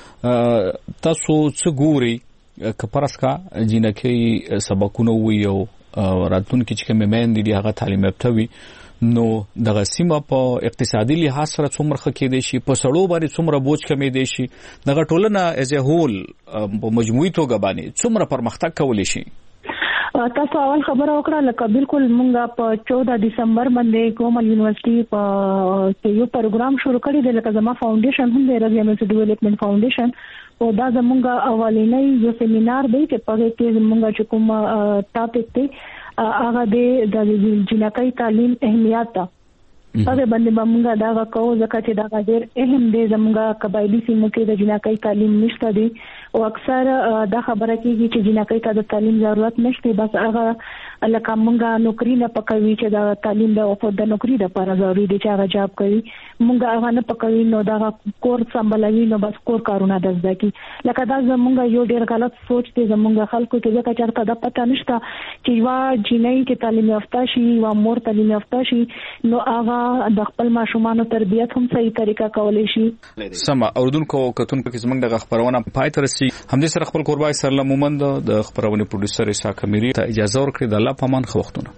S1: چې تاسو څه ګوري کپرسکا جنکې سبقونه وي او راتلونکي چې کومه مېن دي هغه تعلیم یافته وي نو دغه سیمه په اقتصادي لحاظ سره څومره خکې دي شي په سړو باندې څومره بوج کمې دي شي دغه ټولنه از ا هول په مجموعي توګه باندې څومره پرمختګ کولی شي.
S11: تاسو اول خبره وکړه لکه بالکل مونږه په 14 دسمبر باندې کومل یونیورسيټي په یو پروګرام شروع کړی دی لکه زما فاونډیشن هم دی رضا محسوس ډیولپمنٹ فاونډیشن او دا زمونږه اولینی یو سیمینار دی چې په کې زمونږه چې کوم ټاپک دی هغه د جنکۍ تعلیم اهمیت ته هغه باندې مونږه دا کوو ځکه چې دا ډېر اهم دی زمونږه قبایلی سیمو کې د جنکۍ تعلیم نشته دی او اکثر دا خبره کیږي چې جنکۍ ته د تعلیم ضرورت نشته بس هغه لکه مونږه نوکری نه پکوي چې دا تعلیم د او د نوکری لپاره ضروري دي چې هغه جاب کوي مونږه هغه نه پکوي نو دا کور سمبلوي نو بس کور کارونه دزده کی لکه دا زمونږه یو ډېر غلط سوچ دی زمونږه خلکو کې ځکه چې دا پته نشته چې وا جنۍ کې تعلیم یافته شي وا مور تعلیم یافته شي نو هغه د خپل ماشومان تربیت هم صحیح طریقه کولای شي.
S1: سم اوردونکو کتونکو کې زمونږ د خبرونه پای تر سي همدې سره خپل قربای سره مومند د خبرونه پروډوسر عیسی کمیری ته اجازه ورکړي د الله پامان خو وختونه.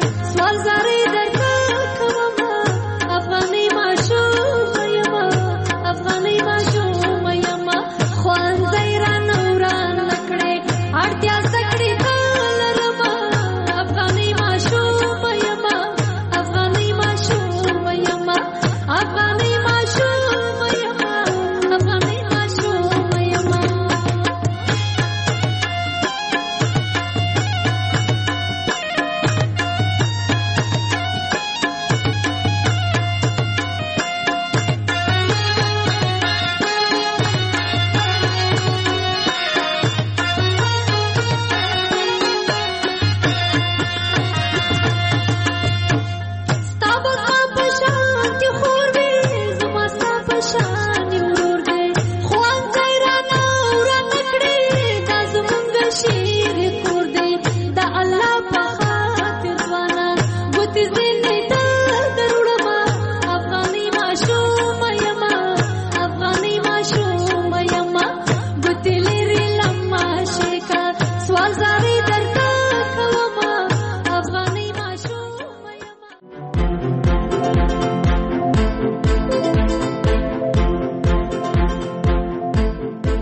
S12: Swalzari dar ka kama afghani mashu yama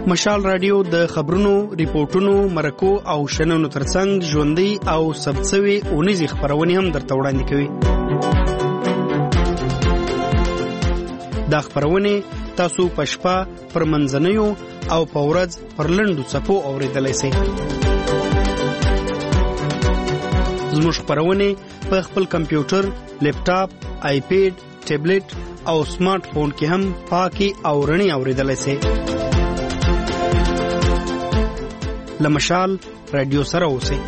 S12: مشال رادیو د خبرونو، ریپورتونو، مرکو او شننو ترڅنګ ژوندۍ او ثبتسوي اونیزې خبرونه هم درته وړاندې کوي. دا خبرونه تاسو په شپه پر منځنیو او په ورځ پر لنډو څپو اوریدلای شئ. زموږ خبرونه په خپل کمپیوټر، لیپټاپ، آیپیډ، ټابلیټ او سمارټ فون کې هم پاکي او رڼي اوریدلای شئ. لمشال رادیو سره اوسئ.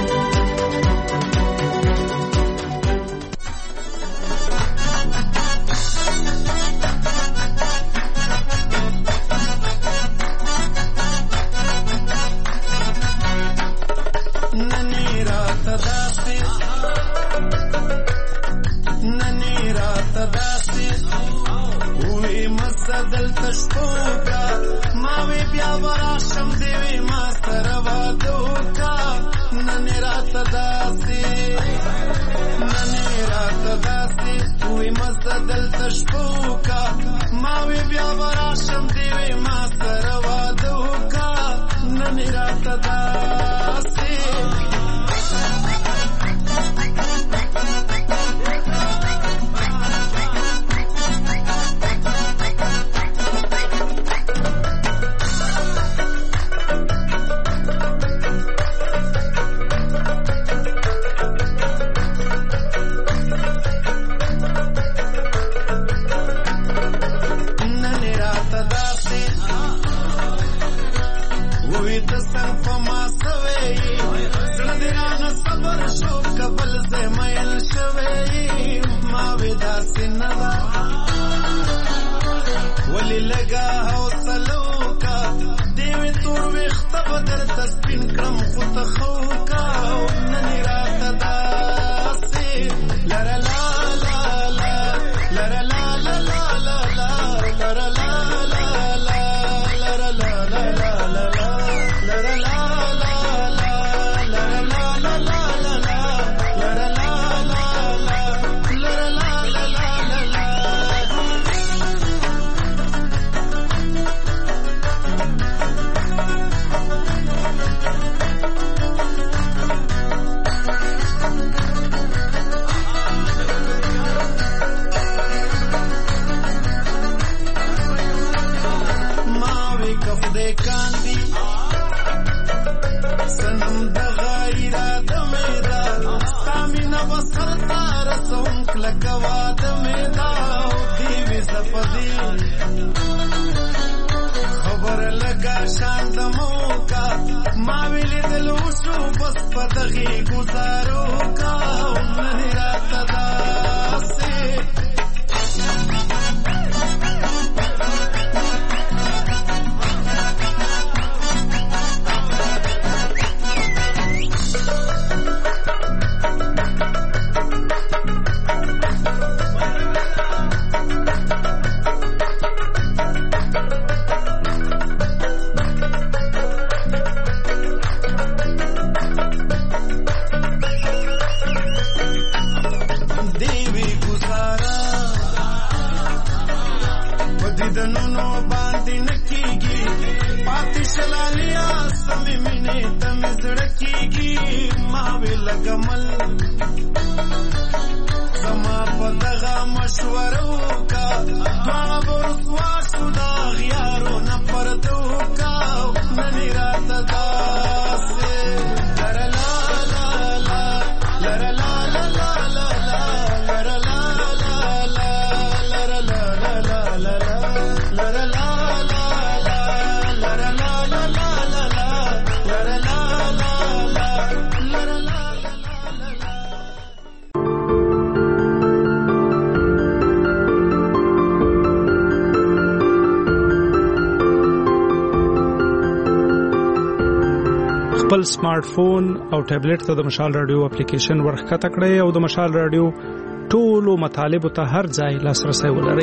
S12: خپل سمارټ فون او ټابلیټ ته د مشال رادیو اپلیکیشن ورخکته کړئ او د مشال رادیو ټولو مطالبه ته هر ځای لاسرسي ولرئ.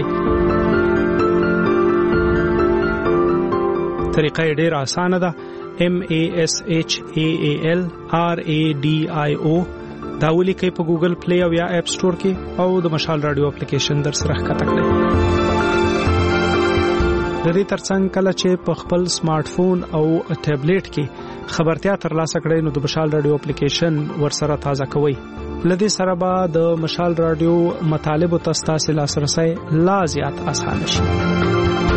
S12: طریقه ډیره اسانه ده. MASHALRADIO دا ولیکئ په ګوګل پلی او یا اپ سٹور کې او د مشال رادیو اپلیکیشن در سره ښکته کړئ.
S13: د دې ترڅنګ کله چې په خپل سمارټ فون او ټابلیټ کې خبرتیا ترلاسه کړئ نو د مشال رادیو اپلیکیشن ورسره تازه کوئ. لدې سره به د مشال رادیو مطالب او تاسو لاسرسي لا زیات اسانه شي.